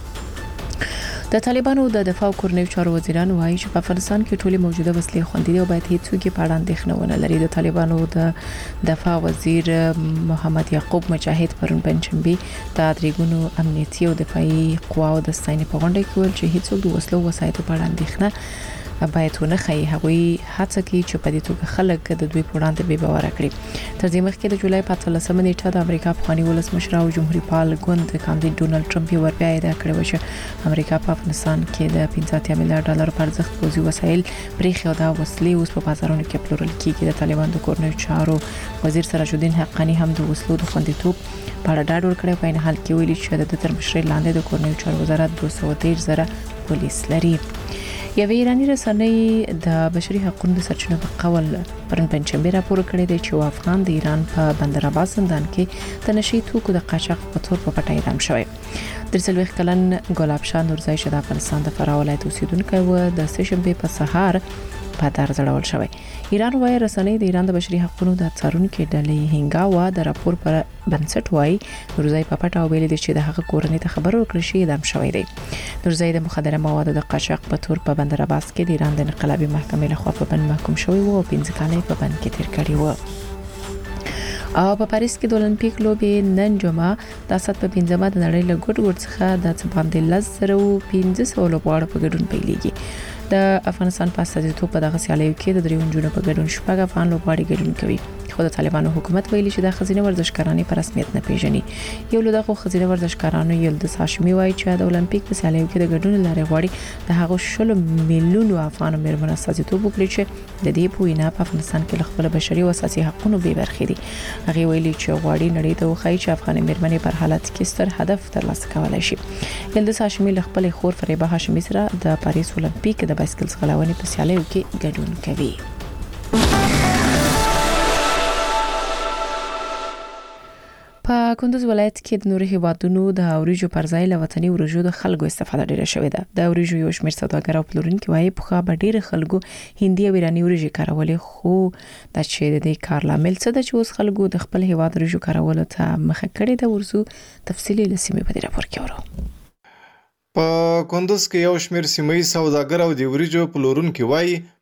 د طالبانو د دفاع او کورنیو چارو وزیران وایي چې په افغانستان کې ټولې موجوده وسلې خوندي دي او باید هیڅ څوک په اړه اندېښنه ونه لري. د طالبانو د دفاع وزیر محمد یعقوب مجاهد پرون پنځشنبه د ادریګونو امنیتي او دفاعي قواو د ستاینې په غونډه کې ویل چې هیڅوک د وسلو وسایطو په اړه اندېښنه باید ونه ښیي. هغوی هڅه کوي چې په دې توګه خلک د دوی په وړاندې بې باوره کړي. تر دې مخکې د جولای په اتلسمه نیټه د امریکا پخواني ولسمشر او جمهوریت پال ګوند کاندید ډونالد ټرمپ یو بیا ادعا کړې وه چې امریکا په افغانستان کې د پنځه اتیا میلیارډ ډالر په ارزښت پوځي وسایل پرېښي او دا وسلې اوس په بازارونو کې پلورل کېږي. د طالبانو د کورنیو چارو وزیر سراج الدین حقانی هم د وسلو د خوندیتوب په اړه ډاډ ورکړی. په عین حال کې ویلي چې د تر مشرۍ لاندې د کورنیو چارو وزارت دوه سوه دېرش زره پولیس لري. یوې ایراني رسنۍ د بشري حقوقو د سرچینو په قول پرون پنځشنبه راپور کړی دی چې افغان د ایران په بندر عباس زندان کې د نشي توکو د قاچاق په تور په پټه اعدام شوی. درې څلوېښت کلن ګلاب شاه نورزی چې د افغانستان د فراه ولایت اوسیدونکی و د سه شنبې په سهار په دار ځړول شوی. ایران وايي رسنۍ د ایران د بشري حقوقو د څارونکو ډلې هنګاوا د راپور پر بنسټ وايي نورزی په پټه ویلي دی چې د هغه کورنۍ ته خبر ورکړل شي اعدام شوی دی. نورزی د مخدره موادو د قاچاق په تور په بندر عباس کې د ایران د انقلابي محکمې لخوا په بند محکوم شوی و او پنځه کاله په بند کې تیر کړی و. او په پاریس کې د اولمپیک لوبې نن جمعه د سات په پنځمه د نړۍ له ګډ ګډ څخه د څه باندې لس زره او پنځه سوه لوبغاړو په ګډون پیلېږي. د افغانستان په استازیتوب په دغه سیالیو کې د دریو نجونو په ګډون شپږ افغان لوبغاړي ګډون کوي. خو د طالبانو حکومت ویلي چې د ښځینه ورزشکارانو په رسمیت نه پیژني. یو له دغو ښځینه ورزشکارانو یلدز هاشمي وایي چې د اولمپیک په سیالیو کې د ګډون لارې غواړي د هغو شلو میلیونو افغانو مېرمنو استازیتوب وکړي چې د دې په وینا په افغانستان کې له خپلو بشري او اساسي حقوقو بې برخې دي. هغې ویلي چې غواړي نړۍ ته وښایي چې افغانې مېرمنې پر حالت کې ستر هدف ترلاسه کولی شي. یلدز هاشمي له خپلې خور فریبه هاشمي سره د پاریس اولمپیک د بایسکل ځغلونې په سیالیو کې ګډون کوي. په کندوز ولایت کې د نورو هیوادونو د اوریجو پر ځای له وطني وریجو د خلکو استفاده ډیره شوې ده. د اوریجو یو شمېر سوداګر او پلورونکي وایي پخوا به ډیره خلکو هندي او ایراني وریجې کارولې، خو دا چې د دې کار لامل څه ده چې اوس خلکو د خپل هیواد وریجو کارولو ته مخه کړې ده. ورسو تفصیلي له سیمې په دې راپور کې ورو. په کندوز کې یو شمېر سیمه‌یز سوداګر او د وریجو پلورونکي وایي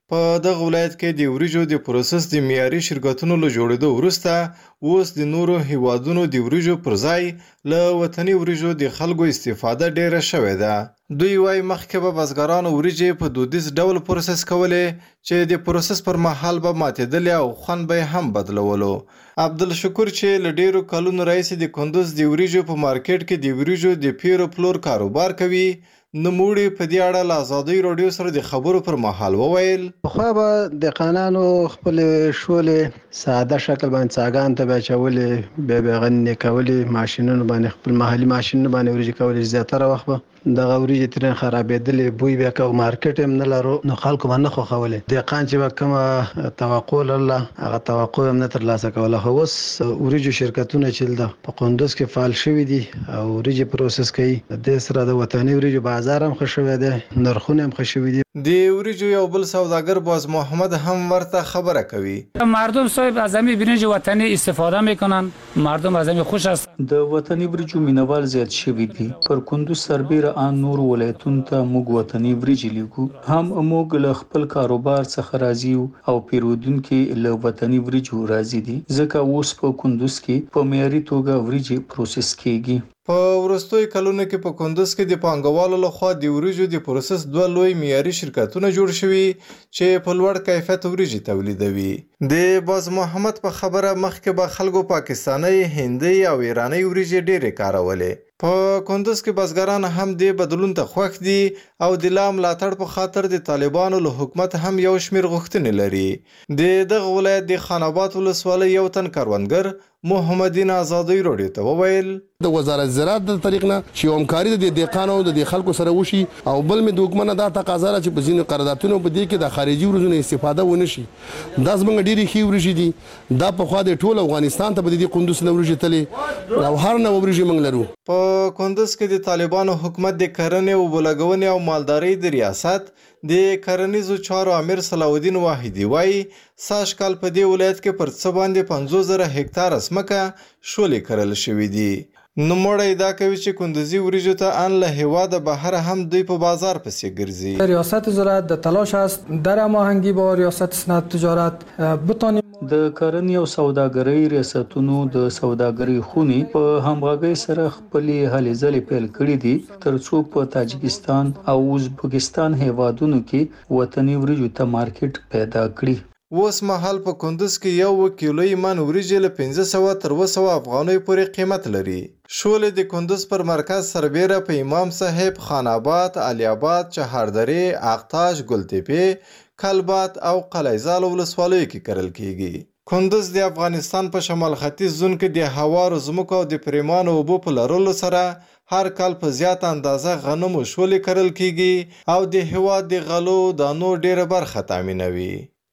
په دغه ولایت کې د وریجو د پروسس د معیاري شرکتونو له جوړېدو وروسته اوس د نورو هیوادونو د وریجو پر ځای له وطني وریجو د خلکو استفاده ډیره شوې ده. دوی وايي مخکې به بزګرانو وریجې په دودیز ډول پروسس کولې چې د پروسس پر مهال به ماتېدلې او خوند به هم بدلولو. عبدالشکور چې له ډیرو کلونو راهیسې د کندوز د وریجو په مارکیټ کې د وریجو د پیرو پلور کاروبار کوي، نوموړي په دې اړه له ازادۍ راډیو سره د خبرو پر مهال وویل پخوا به دهقانانو خپل شولې ساده شکل باندې څاګان ته به اچولې، بیا به غنې کولې، ماشینونو باندې خپل محلي ماشینونو باندې وریجې کولې. زیاتره وخت به دغه وریجې ترې خرابېدلې، بوی بیا که مارکیټ هم نه لرو نو خلکو به نه خوښولې. دهقان چې به کومه توقع لرله هغه توقع هم نه ترلاسه کوله. خو اوس وریجو شرکتونه چې د په کندوز کې فعال شوي دي او وریجې پروسس کوي، د دې سره د وطني وریجو بازار هم ښه شوی دی، نرخونه هم ښه شوي دي. د وریجو یو بل سوداګر باز محمد هم ورته خبره کوي. مردم صاحب از همین برنج وطنی استفاده میکنن، مردم از همین خوش هستن. د وطني وریجو مینوال زیات شوي دي. پر کندوز سربیره ان نور ولایتونو ته موږ وطني وریجې لیکو، هم موږ له خپل کاروبار څخه راضي او پیرودونکو له وطني وریجو راضي دي، ځکه اوس په کندوز کې په معیاري توګه وریجې پروسس کیږي. په وروستیو کلونو کې په کندوز کې د پانګوالو لخوا د وریجو د پروسس دوه لوی معیاري شرکتونه جوړ شوي چې په لوړ کیفیت وریجې تولیدوي. د باز محمد په خبره مخکې به خلکو پاکستاني، هندي او ایراني وریجې ډېرې کارولې. په کندوز کې بزګران هم د بدلون ته خوښ دي او د لا ملاتړ په خاطر د طالبانو له حکومت هم یو شمېر غوښتنې لري. د دغه ولایت د خان آباد ولسوالۍ یو تن کروندګر محمدین ازادۍ راډیو ته وویل د وزارت زراعت د طریق نه چې همکاري د دهقانو د خلکو سره وشي، او بل مې د حکومت دا تقاضا چې په ځینو قراردادونو په دې کې د خارجي ورځو استفاده ونه شي. دا زموږ ډېری ښې وریجې دي، دا په خوا د ټول افغانستان ته په دې کندوز نه وریجې تلې او هر نه وریجې موږ لرو. په کندوز کې د طالبانو حکومت د کرنې او بلګونې او مالدارۍ د ریاست د کرنیزو چارو امیر صلاح الدین واحدی وایي ساش کال په دې ولایت کې پر څه باندې پنځوس زره هکتار ځمکه شولې کرل شوې دي. نوموړی دا کوي چې کندوزي وریجو ته ان له هیواده بهر هم دوی په بازار پسې ګرځي. ریاست زراعت در تلاش است در هماهنگی با ریاست صنعت تجارت بتانیم د کرنې او سوداګرۍ ریاستونو د سوداګرۍ خونې په همغږۍ سره خپلې هلې ځلې پیل کړې دي ترڅو په تاجکستان او ازبکستان هیوادونو کې وطني وریجو ته مارکیټ پیدا کړي. اوس مهال په کندوز کې یو کیلو من وریجې له پنځه سوه تر اوه سوه افغانیو پورې قیمت لري. شولې د کندوز پر مرکز سربیره په امام صاحب، خان آباد، علي آباد، چهاردرې، اقتاش، ګلتپې، کلبات او قلعه‌زال ولسوالیو کې کرل کیږي. کندوز د افغانستان په شمال ختیځ زون کې د هوارو ځمکو او د پریمانو اوبو په لرلو سره هر کال په زیات اندازه غنم او شولې کرل کیږي او د هیواد د غلو دانو ډیره برخه تامینوي.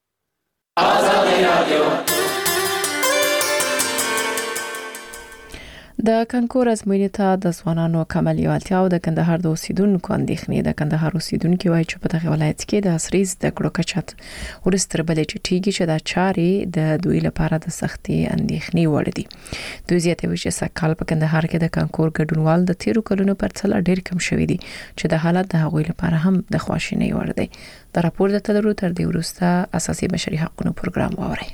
آزادی رادیو د کانکور ازموینې ته د ځوانانو کم لیوالتیا او د کندهار د اوسیدونکو اندېښنې. د کندهار اوسیدونکو وايي چې په دغه ولایت کې د عصري زده کړو کچه ورستر بلې چټیږي چې د چارې د دوی لپاره د سختي اندېښنې وړ دي. دوی زیاتوي چې سکهال په کندهار کې د کانکور ګډونوال د تیرو کلونو په پرتله ډېر کم شوي دي چې د حالت د هغوی لپاره هم د خواشینۍ وړ دی. د راپور د تلرو تر دې وروسته اساسي بشري حقوقو پروګرام واوري.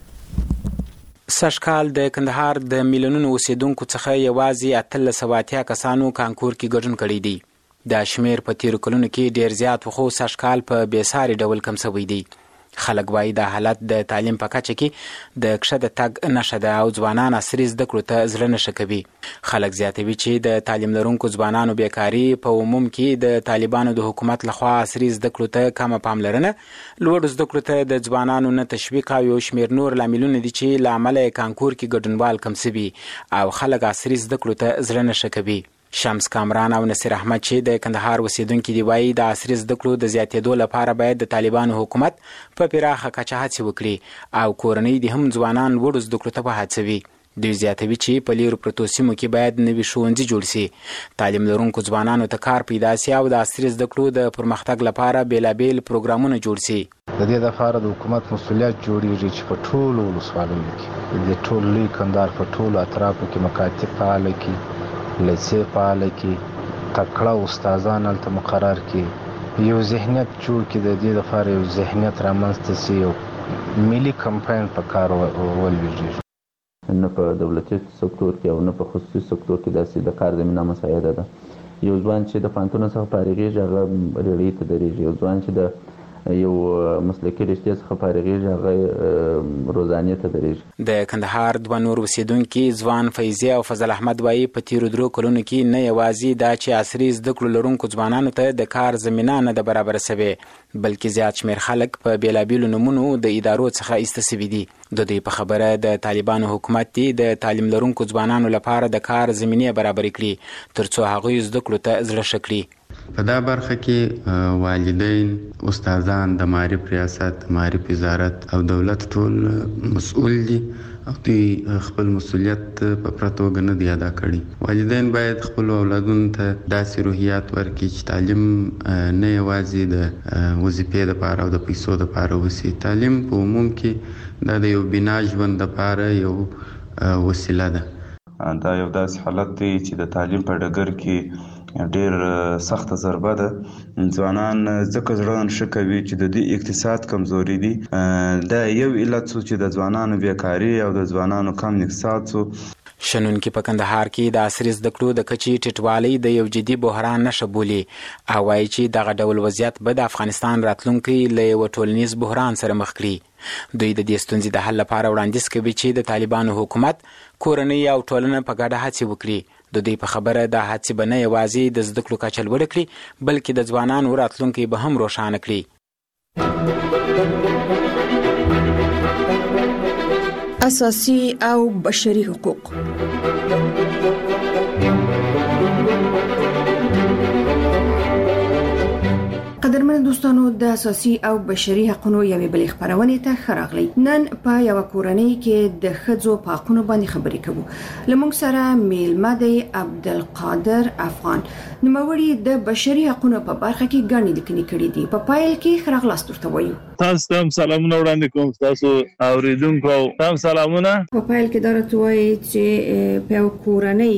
سږکال د کندهار د میلیونونو اوسیدونکو څخه یوازې اتلس سوه اتیا کسانو کانکور کې ګډون کړی دی. دا شمیر په تیرو کلونو کې ډیر زیات خو سږکال په بېساري ډول کم شوی دی. خلک وایي دا حالت د تعلیم په کچه کې د کښته تګ نښه ده او ځوانان عصري زده کړو ته زړه نه ښه کوي. خلک زیاتوي چې د تعلیم لرونکو ځوانانو بیکاري په عموم کې د طالبانو د حکومت لخوا عصري زده کړو ته کمه پاملرنه، لوړو زده کړو ته د ځوانانو نه تشویق او یو شمېر نور لاملونه دي چې له امله یې کانکور کې ګډونوال کم شوي او خلک عصري زده کړو ته زړه نه ښه کوي. شمس کامران او نصیر احمد چې د کندهار اوسیدونکي دي وایي د عصري زده کړو د زیاتېدو لپاره باید د طالبانو حکومت په پراخه کچه هڅې وکړي او کورنۍ دې هم ځوانان لوړو زده کړو ته وهڅوي. دوی زیاتوي چې په لیرو پرتو سیمو کې باید نوي ښوونځي جوړ سي، تعلیم لرونکو ځوانانو ته کار پیدا سي او د عصري زده کړو د پرمختګ لپاره بېلابېل پروګرامونه جوړ سي. د دې لپاره د حکومت مسؤلیت جوړیږي چې په ټولو ولسوالیو کې د ټول لوی کندهار په ټولو اطرافو کې مکاتب فعاله کړي، لیسې فعاله کړي، تکړه استادان هلته مقرر کړي، یو ذهنیت جوړ کړي، د دې لپاره یو ذهنیت رامنځته شي، یو ملي کمپاین په کار ولویږي. نه په دولتي سکتور کې او نه په خصوصي سکتور کې داسې د کار زمینه مساعده ده. یو ځوان چې د پوهنتون څخه فارغېږي هغه ریړۍ ته درېږي، یو ځوان چې د یو مسلکي رشتې څخه فارغېږي هغه روزانې ته درېږي. د کندهار دوه نور اوسېدونکي ځوان فیضي او فضل احمد وایي په تیرو درو کلونو کې نه یوازې دا چې عصري زده کړو لرونکو ځوانانو ته د کار زمینه نه ده برابره سوې، بلکې زیات شمېر خلک په بېلابېلو نومونو د ادارو څخه ایسته سوي دي. د دوی په خبره د طالبانو حکومت دی د تعلیم لرونکو ځوانانو لپاره د کار زمینې برابرې کړي تر څو هغوی زده کړو ته زړه ښه کړي. په دا برخه کې والدین، استادان، د معارف ریاست، معارف وزارت او دولت ټول مسؤل دي او دوی خپل مسؤلیت په پوره توګه نه دی ادا کړی. والدین باید خپل اولادونو ته داسې روحیات ورکړي چې تعلیم نه یوازې د وظیفې دپاره او د پیسو دپاره وسي. تعلیم په عموم کې دا د یو بنا ژوند دپاره یو وسیله ده. دا یو داسې حالت دی چې د تعلیم په ډګر کې ډیر سخته ضربه ده. ځوانان ځکه زړه نشه کوي چې د دې اقتصاد کمزوري دي. دا یو علت څو چې د ځوانانو بیکاري او د ځوانانو کم اقتصاد څو. شنونکي په کندهار کې د عصري زده کړو د کچې ټیټوالی د یو جدي بحران نښه بولي او وایي چې دغه ډول وضعیت به د افغانستان راتلونکی له یوه ټولنیز بحران سره مخ کړي. دوی د دې ستونزې د حل لپاره وړاندیز کوي چې د طالبانو حکومت کورنۍ او ټولنه په ګډه هڅې وکړي. د دوی په خبره دا هڅې به نه یوازې د زده کړو کچه لوړه کړي بلکې د ځوانانو راتلونکی به هم روښانه کړي. اساسي او بشري حقوق. قدرمن دوستانو، د اساسي او بشري حقوقو یوې بلې خبرونه ته ښه راغلی. نن په یو کورنۍ کې د ښځو په حقوقو باندې خبرې کوو. لمونږ سره میلمه دی عبدالقادر افغان، نوموړي د بشري حقوقو په برخه کې ګڼې لیکنې کړې دي. په پایل کې ښه راغلاست ورته وایو. تاسو ته سلامونه وړاندې کوم، تاسو اوریدونکو ته سلامونه. په پایل کې دا راته وایي چې په یو کورنۍ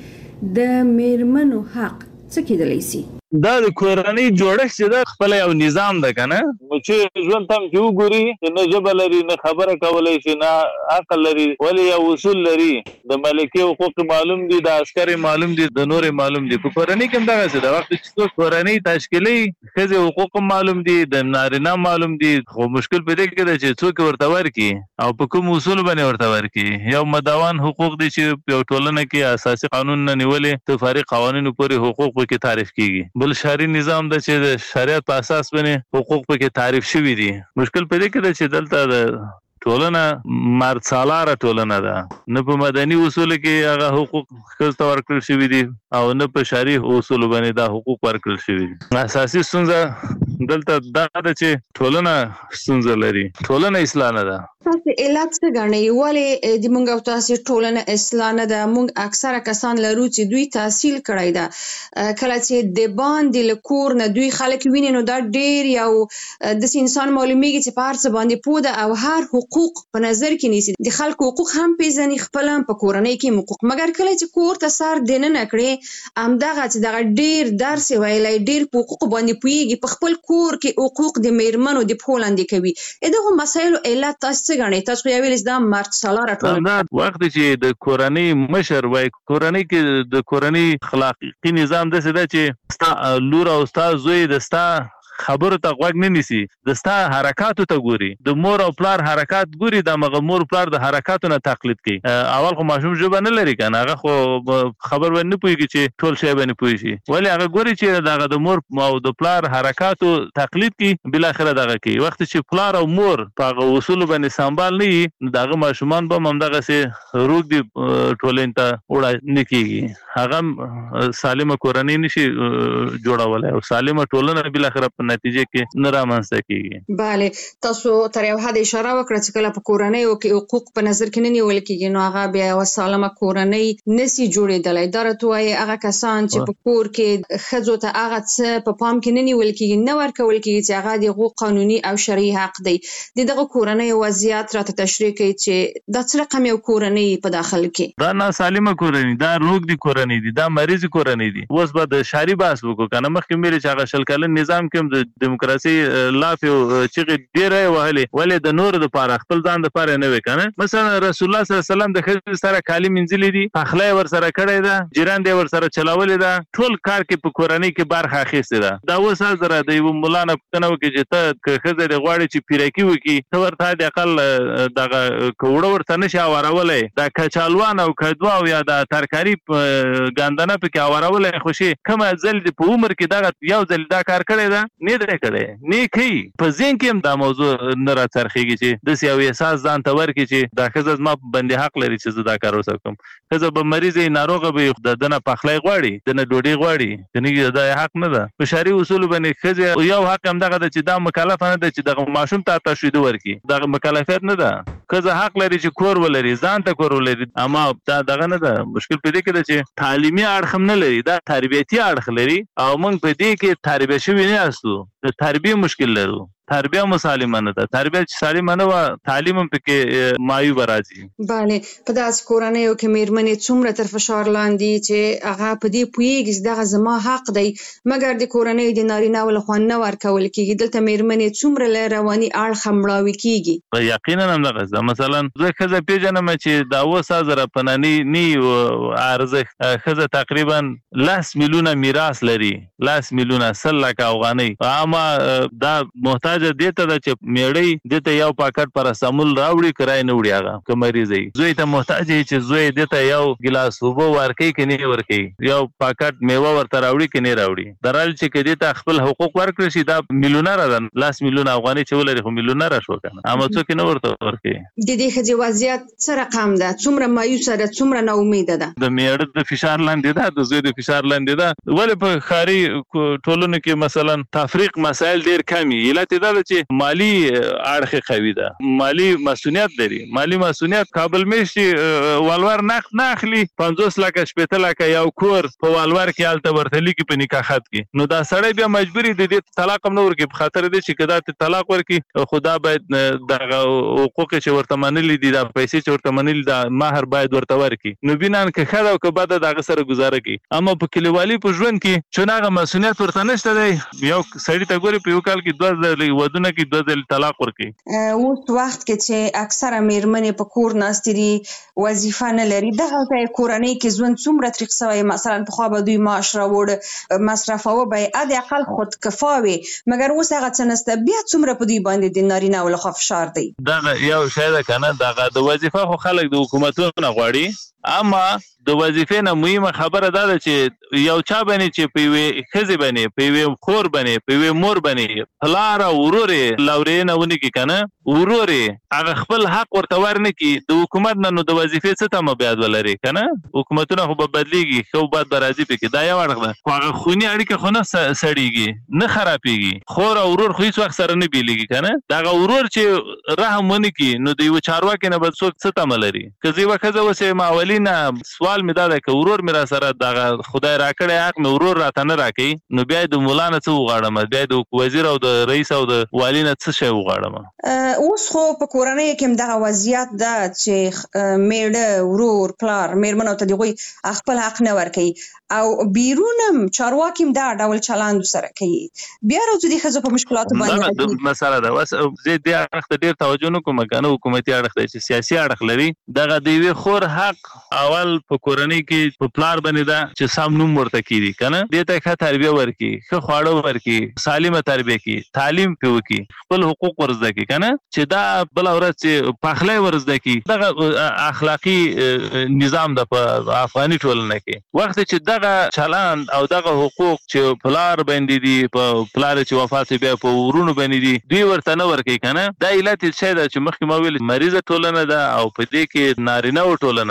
کې د میرمنو حق څه کېدلی شي. دا د کورنۍ جوړښت چې دا خپل یو نظام ده کنه، چې ژوند تم کې وګوري نه ژبه لري نه خبره کولای شي نه عقل لري، ولی یو اصول لري. د ملکي حقوق معلوم دي، د عسکري معلوم دي، د نور معلوم دي. په کورنۍ کې هم دغه څه ده. وخت چې کورنۍ تشکیلي ښځې حقوق معلوم دي، د نارینه معلوم دي، خو مشکل په دې کې ده چې څوک ورته ورکړي او په کوم اصول باندې ورته ورکړي. یو مدون حقوق دي چې په ټولنه کې اساسي قانون نه نیولې ته فارغ قوانینو پورې حقوق پکې تعریف کیږي. بل شهري نظام د چې د شریعت په اساس باندې حقوق پکې تعریف شوي دي. مشکل په دې کې ده چې دلته د ټولنه مرد سالاره ټولنه ده، نه په مدني اصول کې هغه حقوق ښځو ته ورکړل شوي دي او نه په شرعي اصولو باندې دا حقوق ورکړل شوي دي. اساسي ستونزه دلته دا ده چې ټولنه ستونزه لري، ټولنه اصلاح نه ده. تاسو علت څه ګڼئ؟ ولې د موږ او تاسو ټولنه اصلاح نه ده؟ موږ اکثره کسان لرو چې دوی تحصیل کړی ده، کله چې د باندې له کور نه دوی خلک ویني نو دا ډېر یو داسې انسان معلومیږي چې په هر څه باندې پوه ده او هر حقوق په نظر کې نیسي. د خلکو حقوق هم پیژني، خپل هم په کورنۍ کې حقوق. مګر کله چې کور ته سر دننه کړي همدغه چې دغه ډېر درس ویلی، ډېر په حقوقو باندې پوهېږي، په خپل کور کې حقوق د میرمنو د پښو لاندې کوي. د دغو مسایلو علت تاسو څه ګڼئ؟ تاسو خو یې ویل دا مرد سالاره ټولنه. وخت چې د کورنۍ مشر وای، کورنۍ کې د کورنۍ اخلاقي نظام داسې ده چې ستا لور او ستا زوی د ستا خبرو ته غوږ نه نیسي، د ستا حرکاتو ته ګوري، د مور او پلار حرکات ګوري، د مغه مور پلار د حرکاتو نه تقلید کوي. اول خو ماشوم ژبه نه لري کنه، هغه خو خبر باندې نه پوهیږي چې ټول شی باندې پوهی شي، ولی هغه ګوري چې دغه د مور او د پلار حرکاتو تقلید کوي، بل اخره دغه کوي. وخت چې پلار او مور په هغه اصول باندې سمبال نه وي، دغه ماشومان به هم دغه سي روغ دي ټولنې ته وړا نه کیږي، هغه سالمه کورنۍ نشي جوړولای او سالمه ټولنه بل اخره په نتیجه کې نه رامنځته کیږي. bale تاسو تر یو حد اشاره وکړه چې کله په کورنۍ کې حقوق په نظر کې نه نیول کیږي نو هغه بیا یو سالمه کورنۍ نسی جوړېدلای. دا راته وایي هغه کسان چې په کور کې ښځو ته هغه څه په پام کې نه نیول کیږي نه ورکول کیږي چې هغه د حقوق قانوني او شرعي حق دی. د دغه کورنۍ وضعیت راته تشریح کوي چې دا څه رقم یو کورنۍ په داخل کې. دا ناسالمه کورنۍ دا روغ دي کورنۍ دي دا مریض کورنۍ دي. اوس به د شاري باس وکړو کنه مخکې مې چې هغه شل کلن نظام کې د دیموکراسي لاف یو چې ډیره وهلې ولې د نور د لپاره خپل ځان د لپاره نه وکنه. مثلا رسول الله صلی الله علیه وسلم د خځې سره کالی منځلې دي پخلی ور سره کړی ده جیران دی ور سره چلاولې ده ټول کار کې په کورنۍ کې برخه اخیستې ده. دا اوس حاضر دی یو مولانا پښتنه وکړي چې ته خځې د غواړي چې پیرکی وکي ته ورته د اقل دغه کوړه ورته نشي اورولې دا کچالوان او کدوا او یا د ترکاری ګاندنه په کې اورولې خوشي کوم ځل د په عمر کې دا یو ځل دا کار کړی ده نه درې کړی نه کوي په ځین کې دا موضوع نه راڅرخيږي چې د یو احساس ځان ته ورکړي چې دا خزه ما باندې حق لري چې زه دا کار وکم. خزه به مریض ناروغه به د دنه پخلی غواړي دنه ډوډۍ غواړي دنه دا حق نه ده. په شرعي اصول باندې خزه یو حق هم دغه چې دا مکلف نه ده چې د ماشوم ته تشوید ورکړي دا مکلفیت نه ده. خزه حق لري چې کور ولري ځان ته کور ولري اما دا دغه نه ده. مشکل په دې کې ده چې تعلیمي اړخ نه لري دا تربیتي اړخ لري او موږ په دې کې تربیه شوی نه یاستو د تربیه مشکل لرو. تربیه مسالمه نه ده تربیه چې سالمه نه و تعلیم هم پکې مایو راځي. bale په داسې کورنیو کې میرمنې څومره تر فشار لاندې چې هغه په دې پوهیږي چې دغه زما حق دی مګر د کورنۍ د نارینه ول خو نه ورکول کیږي. دلته میرمنې څومره له رواني اړخ مړاوي کیږي. یقینا هم دغه مثلا زه خزه پیژنم چې دا اوسه زره پنانی نی ارزه خزه تقریبا لاس میلیونه میراث لري لاس میلیونه سل لک افغاني اما دا محتاج دیته د چې میړی دته یو پاکټ پر سمول راوړي کرای نه وړي هغه کمریزي زوی ته محتاج چې زوی دته یو ګلاس وبو ورکي کني ورکي یو پاکټ میوه ورته راوړي کني راوړي درال چې کدي ته خپل حقوق ورکړي شي دا میلیونر ده لاس میلیون افغاني چې ولري خو میلیونر شو کنه اما څوک نه ورته ورکي. د دې خځې وضعیت څه رقم ده څومره مایوسه ده څومره نا امید ده. د میړه د فشار لاندې ده د زوی د فشار لاندې ده ولې په خاري ټولنو کې مثلا تفریق مسائل ډیر کمی علت ده چې مالی اړخ قوي ده مالی مسؤلیت لري مالی مسؤلیت قابل مشي والور نقد نه اخلي پنځوس لک شپږ لک یو کور په والور کې الته ورتلی کې په نکاح خط کې نو دا سړی بیا مجبوری دي د طلاق هم نور کې په خاطر دي چې کدا ته طلاق ورکی خدا باید د حقوق چې ورته منلي دي د پیسې چې ورته منلي د مہر باید ورته ورکی نو بینان کې خدا او کبه د سره گزاره کی اما په کلیوالي په ژوند کې چونغه مسؤلیت ورته نشته دی یو سړی ته ګوري په یو کال کې دوه ودونه کې دوه ځل طلاق ورکي. اوس وخت کې چې اکثره میرمنې په کور ناستې دي وظیفه نه لري دغه کورنۍ کې ژوند څومره تریخ شوی مثلا په خو به دوی معاش راوړ مصرفاوه به اد اقل خود کفاوي مګر اوس هغه څه نسته بیا څومره په دوی باندې د نارینه ول خو فشار دی. دا یو شی ده کنه دغه د وظیفه خو خلک د حکومتونو غواړي اما د وظیفې نه مهمه خبره دا ده چې یو چا باندې چې په وی خزي باندې په وی خور باندې په وی مور باندې پلار او ورور لورینه ونی کی کنه ورور هغه خپل حق ورته ورنه کی د حکومت نه نو د وظیفې څه ته مبياد ولري کنه حکومتونه خو به بدلیږي خو بعد برازي پکې دا یو اړه ده خو هغه خونی اړیکه خو نه سړیږي نه خرابېږي خور او ورور خو هیڅ وخت سره نه بیلېږي کنه دا ورور چې رحم ونی کی نو د یو چارواکي نه بل څوک څه ته ملري کزي وکزه وسه ماولینا سوال می دا ده که ورور می را سره دغه خدای راکړی حق می ورور راته نه راکړي نو بیا د مولانا څه وغواړم بیا د وزیر او د رئیس او د والی نه څه شی وغواړم. اوس خو په کورنۍ کې دغه وضعیت ده چې میړه ورور پلار میرمنو ته دغوی خپل حق نه ورکړي او بیرونم چارواکي دا ډول چلند سره کوي بیا راځي د خزو په مشکلات باندې مسله ده وس زه د اړخ ډیر توجه نه کوم کنه حکومتي اړخ دی چې سیاسي اړخ لري دغه دی وی خور حق اول په کورنۍ کې په پلار باندې دا چې سم نوم ورته کیږي کنه دې ته ښه تربیه ورکي ښه خواړه ورکي سالمه تربیه کی تعلیم پیوکي خپل حقوق ورزده کی کنه چې دا بل اورت چې پخلی ورزده کی دغه اخلاقی نظام د افغاني ټولنه کې وخت چې دغه چلند او دغه حقوق چې پلار باندې دي په پلار چې وفات بیا په ورونو باندې دي دوی ورته نه ورکي کنه دا علت څه ده چې مخکې ما ویل مریضه ټولنه ده او په دې کې نارینه ټولنه ده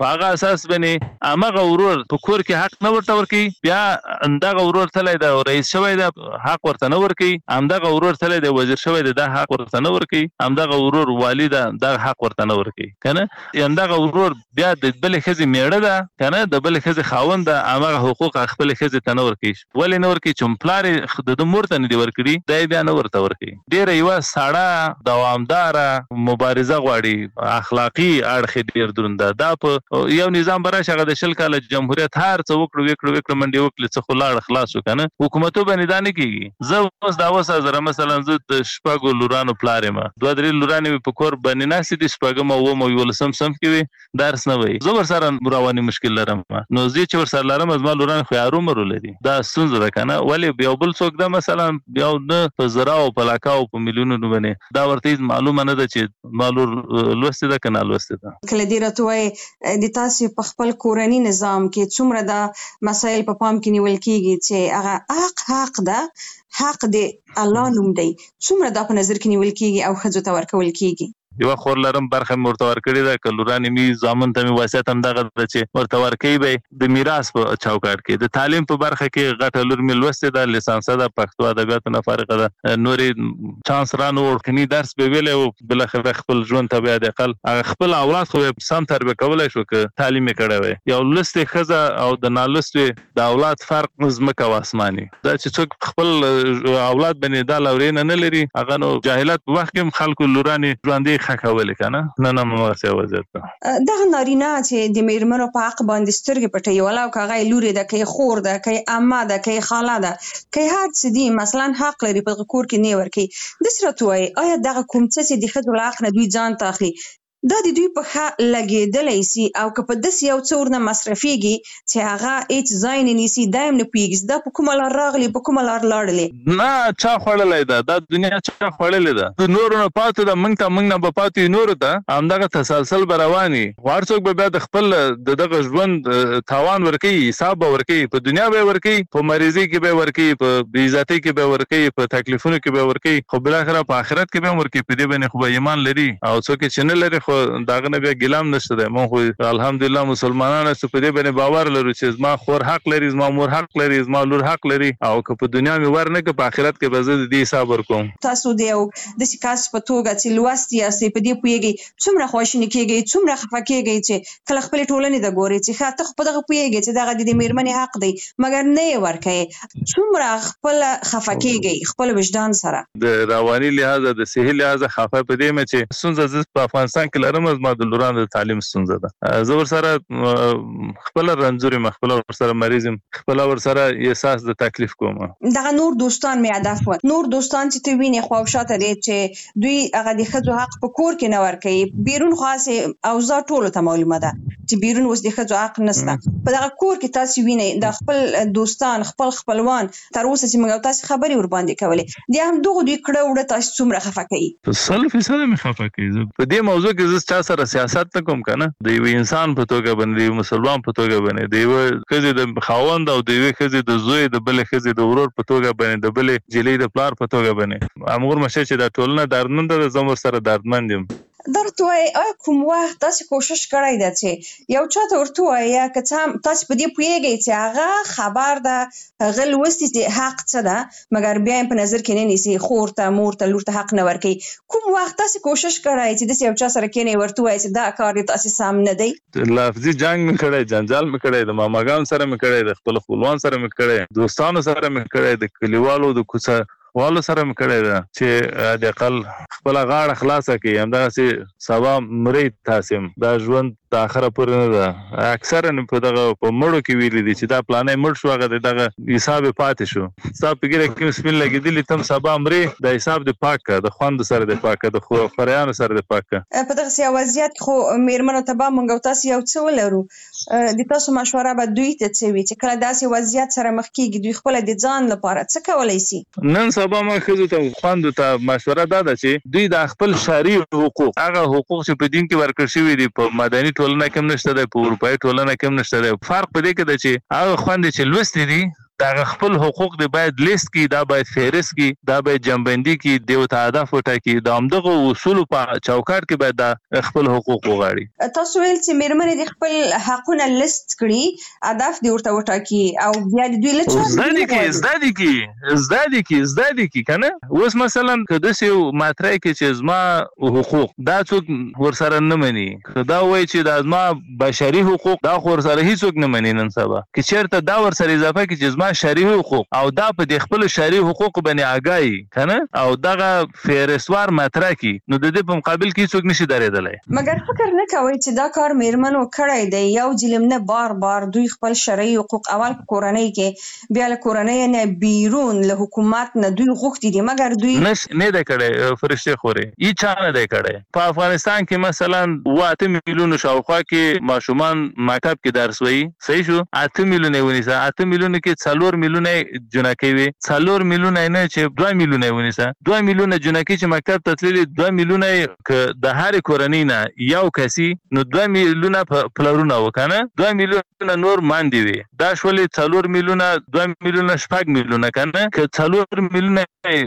په هغه اساس باندې هغه ورور په کور کې حق نه ورته ورکوي، بیا همدغه ورور تللی د رئیس شوی دی حق ورته نه ورکوي، همدغه ورور تللی د وزیر شوی دی دا حق ورته نه ورکوي، همدغه ورور والي ده دا حق ورته نه ورکوي که نه. همدغه ورور بیا د بلې ښځې میړه ده که نه، د بلې ښځې خاوند ده، همغه حقوق خپلې ښځې ته نه ورکوي. ولې نه ورکوي؟ چې پلار یې د ده مور ته نه دي ورکړي، دی بیا نه ورته ورکوي. ډېره یوه سړه دوامداره مبارزه غواړي، اخلاقي اړخ یې ډېر دروند ده. دا په یو نظام به راشي هغه د شل کاله جمهوریت هر څه وکړو وکړو وکړو منډې وکړې څه خو لاړه خلاص شو که نه. حکومتو باندې دا نه کېږي. زه اوس دا اوس زره مثلا زه د شپږو لورانو پلار یم، دوه درې لورانې مې په کور باندې ناستې دي، شپږم او اووم او یولسم صنف کې وي، درس نه وایي. زه ورسره رواني مشکل لرم، نو زه چې ورسره لرم زما لورانې خو یې ارومرو لري، دا ستونزه ده که نه. ولې یو بل څوک ده مثلا یو نه په زراو په لاکاو په میلیونونو باندې دا ورته هېڅ معلومه نه ده چې ما لور لوستې ده که نالوستې ده. کله دې راته وایي د تاسې په خپل کورني نظام کې څومره دا مسایل په پام کې نیول کېږي چې هغه حق حق ده، حق د الله نوم دی، څومره دا په نظر کې نیول کېږي او ښځو ته ورکول کېږي؟ یوه خور لرم برخه مې ورته ورکړې ده، که لورانې مې زامن ته مې وصیت همدغه ده چې ورته ورکوي به یې د میراث په چوکاټ کې. د تعلیم په برخه کې غټه لور مې لوستې ده، لیسانسه ده، پښتو ادبیاتو نه فارغه ده، نورې چانس را نه ورکني درس به ویلی و، بالاخره خپل ژوند ته بیا د اقل هغه خپل اولاد خو به سم تربیه کولی شو که تعلیم یې کړی وی. یو لوستې ښځه او د نالوستې د اولاد فرق ځمکه او اسماني. دا چې څوک خپل اولاد باندې دا لورینه نه لري، هغه نو جاهلت په وخت کې هم خلکو لورانې ژوندۍ خکولې که نه نه نه مغسې وضعیت ده. دغه نارینه چې د میرمنو په حق باندې سترګې پټوي، ولاو که هغه یې لورې ده، که یې خور ده، که یې عمه ده، که یې خاله ده، که یې هر څه دي، مثلا حق لري په کور کې نه ورکوي. داسې راته وایي آیا دغه کوم څه چې د ښځو له حق نه دوی ځان ته اخلي دا د دوی په ښه لګېدلی سي، او که په داسې یو څه ورنه مصرفېږي چې هغه هېڅ ځای نه نیسي، دا هم نه پوهېږي چې دا په کومه لار راغلي، په کومه لار لاړلې؟ نه چا خوړلی ده، دا دنیا چا خوړلې ده، د نورو نه پاتې ده، موږ ته موږ نه به پاتې نورو ته همدغه تسلسل به روان وي. هر څوک به بیا د خپل د دغه ژوند تاوان ورکوي، حساب به ورکوي، په دنیا به یې ورکوي، په مریضۍ کې به یې ورکوي، په بېعزتۍ کې به یې ورکوي، په تکلیفونو کې به یې ورکوي، خو بالاخره په آخرت کې به هم ورکوي. په دې باندې خو به ایمان لري، او څوک چې نه لري خو د هغه نه بیا ګیلام نشته دی. موږ خو الحمدلله مسلمانان یو په دې باندې باور لرو چې زما خور حق لري، زما مور حق لري، زما لور حق لري، او که په دنیا مې ور نه کړه په آخرت کې به زه د دې حساب ورکوم. تاسو د یو داسې کس په توګه چې لوستي یاستئ، په دې پوهېږئ څومره خواشیني کېږئ، څومره خفه کېږئ چې کله خپلې ټولنې ته ګورئ چې ښه ته خو په دغه پوهېږئ چې دغه د دې مېرمنې حق دی مګر نه یې ورکوئ، څومره خپله خفه کېږئ خپل وجدان سره؟ د رواني لحاظه د صحي لحاظه خفه په دې مې چې ستونزه زه په افغانستان کې لرم، زما د لورانو د تعلیم ستونزه ده. زه ورسره خپله رنځور یم، خپله ورسره مریض یم، خپله ورسره احساس د تکلیف کوم. دغه نور دوستان مې هدف و، نور دوستان چې ته وینې خو او شاته دی چې دوی هغه د ښځو حق په کور کې نه ورکوي، بیرون خو هسې اوضاع ټولو ته معلومه ده چې بیرون اوس د ښځو حق نشته، په دغه کور کې تاسې وینئ د خپل دوستان خپل خپلوان تر اوسه چې موږ او تاسې خبرې ورباندې کولې، د همدغو دوی کړه وړه تاسې څومره خفه کوي؟ په سل فیصده مې خفه کوي. په دې موضوع کې زه چا سره سیاست نه کوم که نه، د یوه انسان په توګه باندې، د یو مسلمان په توګه باندې، د یوه ښځې د خاوند او د یوې ښځې د زوی، د بلې ښځې د ورور په توګه باندې، د بلې نجلۍ د پلار په توګه باندې همغور مشه چې دا ټولنه دردمنده ده، زه هم ورسره دردمند یم. دا ورته وایي آیا کوم وخت تاسې کوشش کړی ده چې یو چا ته ورته ووایي، یا که څه هم تاسې په دې پوهېږئ چې هغه خبر ده، هغه لوستي چې حق څه ده، مګر بیا یې په نظر کې نه نیسي، خور ته، مور ته، لور ته حق نه ورکوي، کوم وخت تاسې کوشش کړی چې داسې یو چا سره کښېنئ ورته ووایي چې دا کار دې تاسې سم نه دی؟ لفظي جنګ مې کړی، جنجال مې کړی، د ماماګانو سره مې کړی، د خپلو خپلوان سره مې کړی، دوستانو سره مې کړی، د کلیوالو د کوڅه والو سره مې کړی ده چې د اقل خپله غاړه خلاصه کړي، همدغسې سبا مرئ تاسې یم، دا ژوند د آخره پورې نه ده. اکثرا په دغه په مړو کې ویلي دي چې دا پلانی مړ شو، هغه د دغه حساب یې پاتې شو، ستا په ږیره کې کوم سپین لګېدلي تم سبا مرې، دا حساب دې پاک کړه، د خوندو سره دې پاک کړه، د خوریانو سره دې پاک کړه. په دغسې یو وضعیت کې خو مېرمنو ته به موږ او تاسې یو څه ولرو، د تاسو مشوره به دوی ته څه وي چې کله داسې وضعیت سره مخ کېږي، دوی خپله د ځان لپاره څه کولی سي؟ نن سبا ما ښځو ته خویندو ته مشوره دا ده چې دوی د خپل شرعي حقوق، هغه حقوق چې په دین کې ورکړل شوي دي، په مدني ټولنه کې هم نشته دی، په اروپایي ټولنه کې هم نشته دی. فرق په دې کې ده چې هغه خویندې چې لوستې دي دا خپل حقوق دی باید لیست کی، دا باید فهرست کی، دا باید جنبندی کی، دیو ته هدف وټاکي، د همدغه اصول په چوکاټ کې باید دا خپل حقوق وغواړي. تاسو ویل چې میرمنې د خپل حقونه لیست کړي، هدف دی ورته وټاکي او بیا د دوی له زده دي کی زده دي کی زده دي کی زده دي کی کنه. اوس مثلا که د سیو ماترای کې چې زما حقوق دا څوک ورسره نه مني، دا وایي چې دا زما بشري حقوق دا ورسره هیڅوک نه مني نن سبا، که چیرته دا ورسره اضافه کې چې زما شرعي حقوق او دا په د خپل شرعي حقوق باندې آگاهي کنه او دغه فهرستوار مطرح کی، نو د دې په مقابل کې هیڅوک نشي درېدلی. مګر فکر نه کوئ چې دا کار میرمنو کړی دی، یو ځل نه بار بار دوی خپل شرعي حقوق اول په کورنۍ کې، بیا له کورنۍ نه بیرون له حکومت نه دوی غوښتي دي، مګر دوی نه دی کړی. فرشته خورې هیڅ چا نه دی کړی. په افغانستان کې مثلا واته میلیون شاوخوا کې ماشومان مکتب کې درس وایي، صحیح شو، اته میلیونه ونیسه، اته میلیونه کې څلور میلیونه جنکۍ وي، څلور میلیونه نه چې دوه میلیونه ونیسه، دوه میلیونه جنکۍ چې مکتب ته تللي، دوه میلیونه که د هرې کورنۍ نه یو کسي، نو دوه میلیونه پلرونه وکنه، دوه میلیونه نور ماندې وي، دا شولې څلور میلیونه، دوه میلیونه شپږ میلیونه کنه، که څلور میلیونه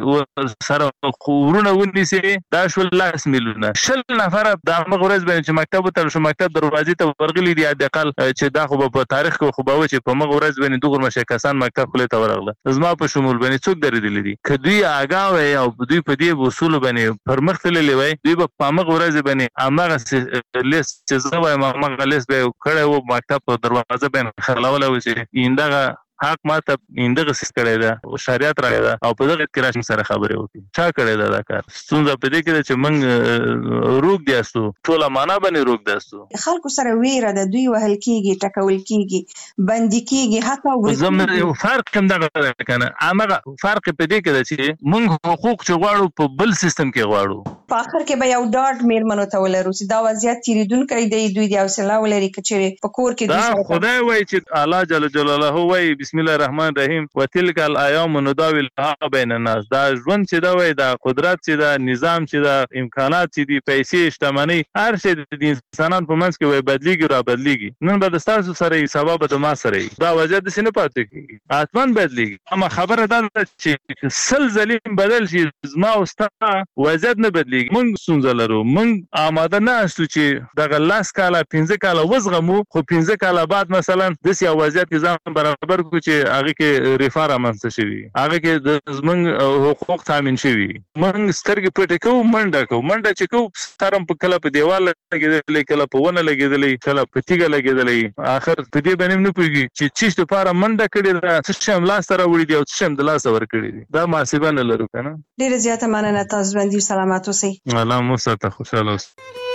سره ورونه ونیسي دا شول لاس میلیونه. شل نفره د هغه ورځ باندې چې مکتب ته شو مکتب دروازې ته ورغلي دي، د اقل چې دا خو په تاریخ کې خو به و چې په مغه ورځ باندې دغه مشه کسان مکتب خلې ته ورغله، زما په شمول باندې څوک درېدلی دي. که دوی آگاه وي او دوی په دې اصول باندې پرمخ تللی وي، دوی په مغه ورځ باندې هغه لیست چې زه وایم هغه لیست به کړی و، مکتب په دروازه باندې خلاوله و چې ایندغه حق ماته ایندغه سیس کړی ده، شریعت راغی ده او په دغه کې راشم سره خبرې وکړي. چا کړی ده دا کار؟ ستونزه په دې کې ده چې موږ روږ دي استو، ټوله معنا باندې روږ دي استو. خلکو سره ویره ده، دوی وهل کېږي، ټکول کېږي، بندي کېږي، حتی زموږ فرق هم دغه ده کنه. هغه فرق په دې کې ده چې موږ حقوق چې غواړو په بل سیستم کې غواړو. په اخر کې به یو ډاډ میرمنو ته ولرو چې دا وضعیت تیریدونکی دی، دوی د حوصله ولري که چیرې په کور کې دوی سره خدای وایي چې الله جل جلاله وایي بسم الله الرحمن الرحیم وتلک الایام نداولها بین الناس. دا ژوند چې دا وایي، دا قدرت چې دا نظام چې دا امکانات چې دي، پیسې، شتمنۍ، هر شی د انسانانو په منځ کې وایي بدلیږي را بدلیږي. نن به د ستاسو سره وي، سبا به د ما سره وي. دا وضعیت داسې نه پاتې کېږي، حتما بدلیږي. اما خبره دا ده چې سل ځلې بدل شي، زما او ستا وضعیت نه بدلیږي. موږ ستونزه لرو، موږ آماده نه یاستو چې دغه لس کاله پنځه کاله وزغمو، خو پنځه کاله بعد مثلا داسې یو وضعیت کې ځان برابر کړو چې هغه کې رفاه رامنځته شوي، هغه کې د زموږ حقوق تامین شوي. موږ سترګې پټې کوو، منډه کوو، منډه چې کوو سر هم په کله په دیوال لګېدلی، کله په ونه لګېدلی، کله په تیږه لګېدلی. آخر په دې باندې هم نه پوهېږي چې چیش دپاره منډه کړې ده، څه شی هم لاسته راوړي دي او څه شی هم د لاسه ورکړي دي. دا محاسبه نه لرو که نه. ډېره زیاته مننه، تاسو ژوندي او سلامت اوسئ. الله مو ساته، خوشحاله اوسئ.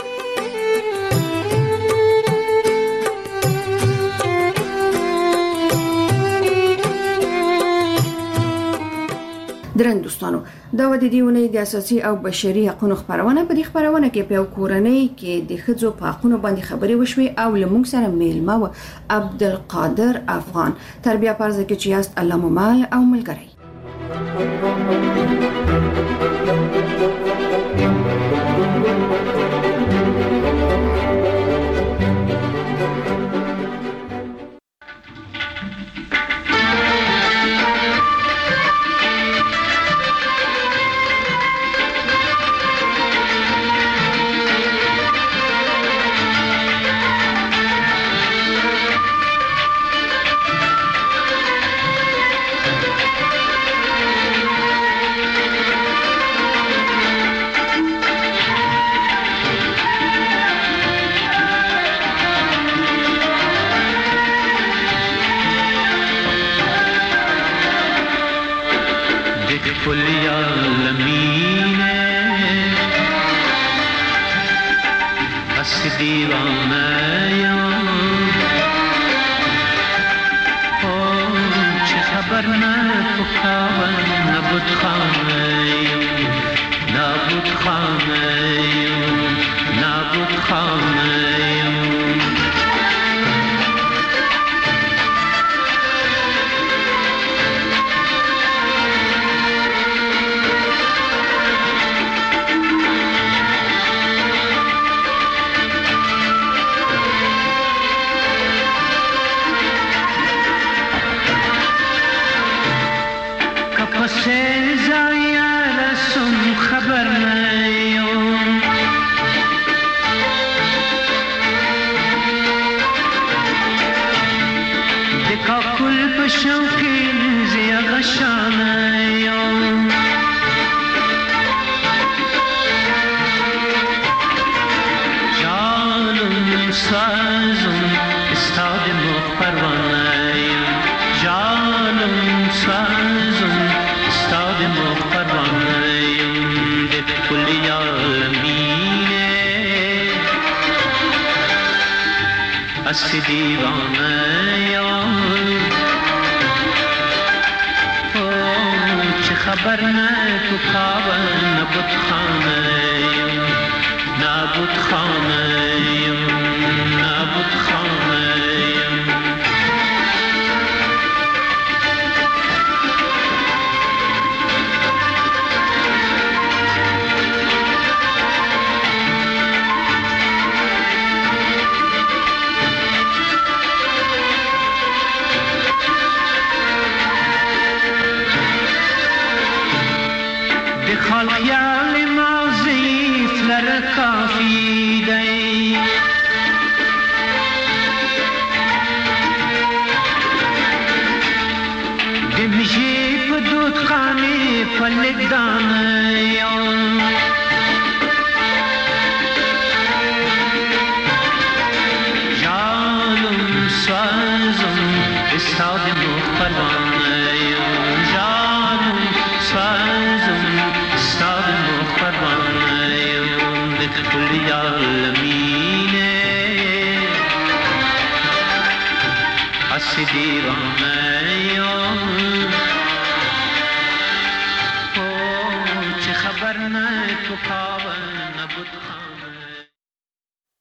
درنو دوستانو، دا و د دې اونۍ د اساسي او بشري حقوقو خبرونه. په دې خبرونه کې په یو کورنۍ کې د ښځو په حقوقو باندې خبرې وشوې او له موږ سره میلمه و عبدالقادر افغان. تر بیا پرځه کې چې یاست الله مو مال او ملګری. هستی دیوانه چه خبر نه تو کعبه نه بتخانه نه بتخانه نه بتخانه خیال ما ضعیف لره کافی دی دمیشی پا دود خانی پلک دانیم جانم سوازم استاد مخبرانیم جانم سوازم استاد مخبرانیم لكل العالمين حسي دیوانیم چه خبر نه تو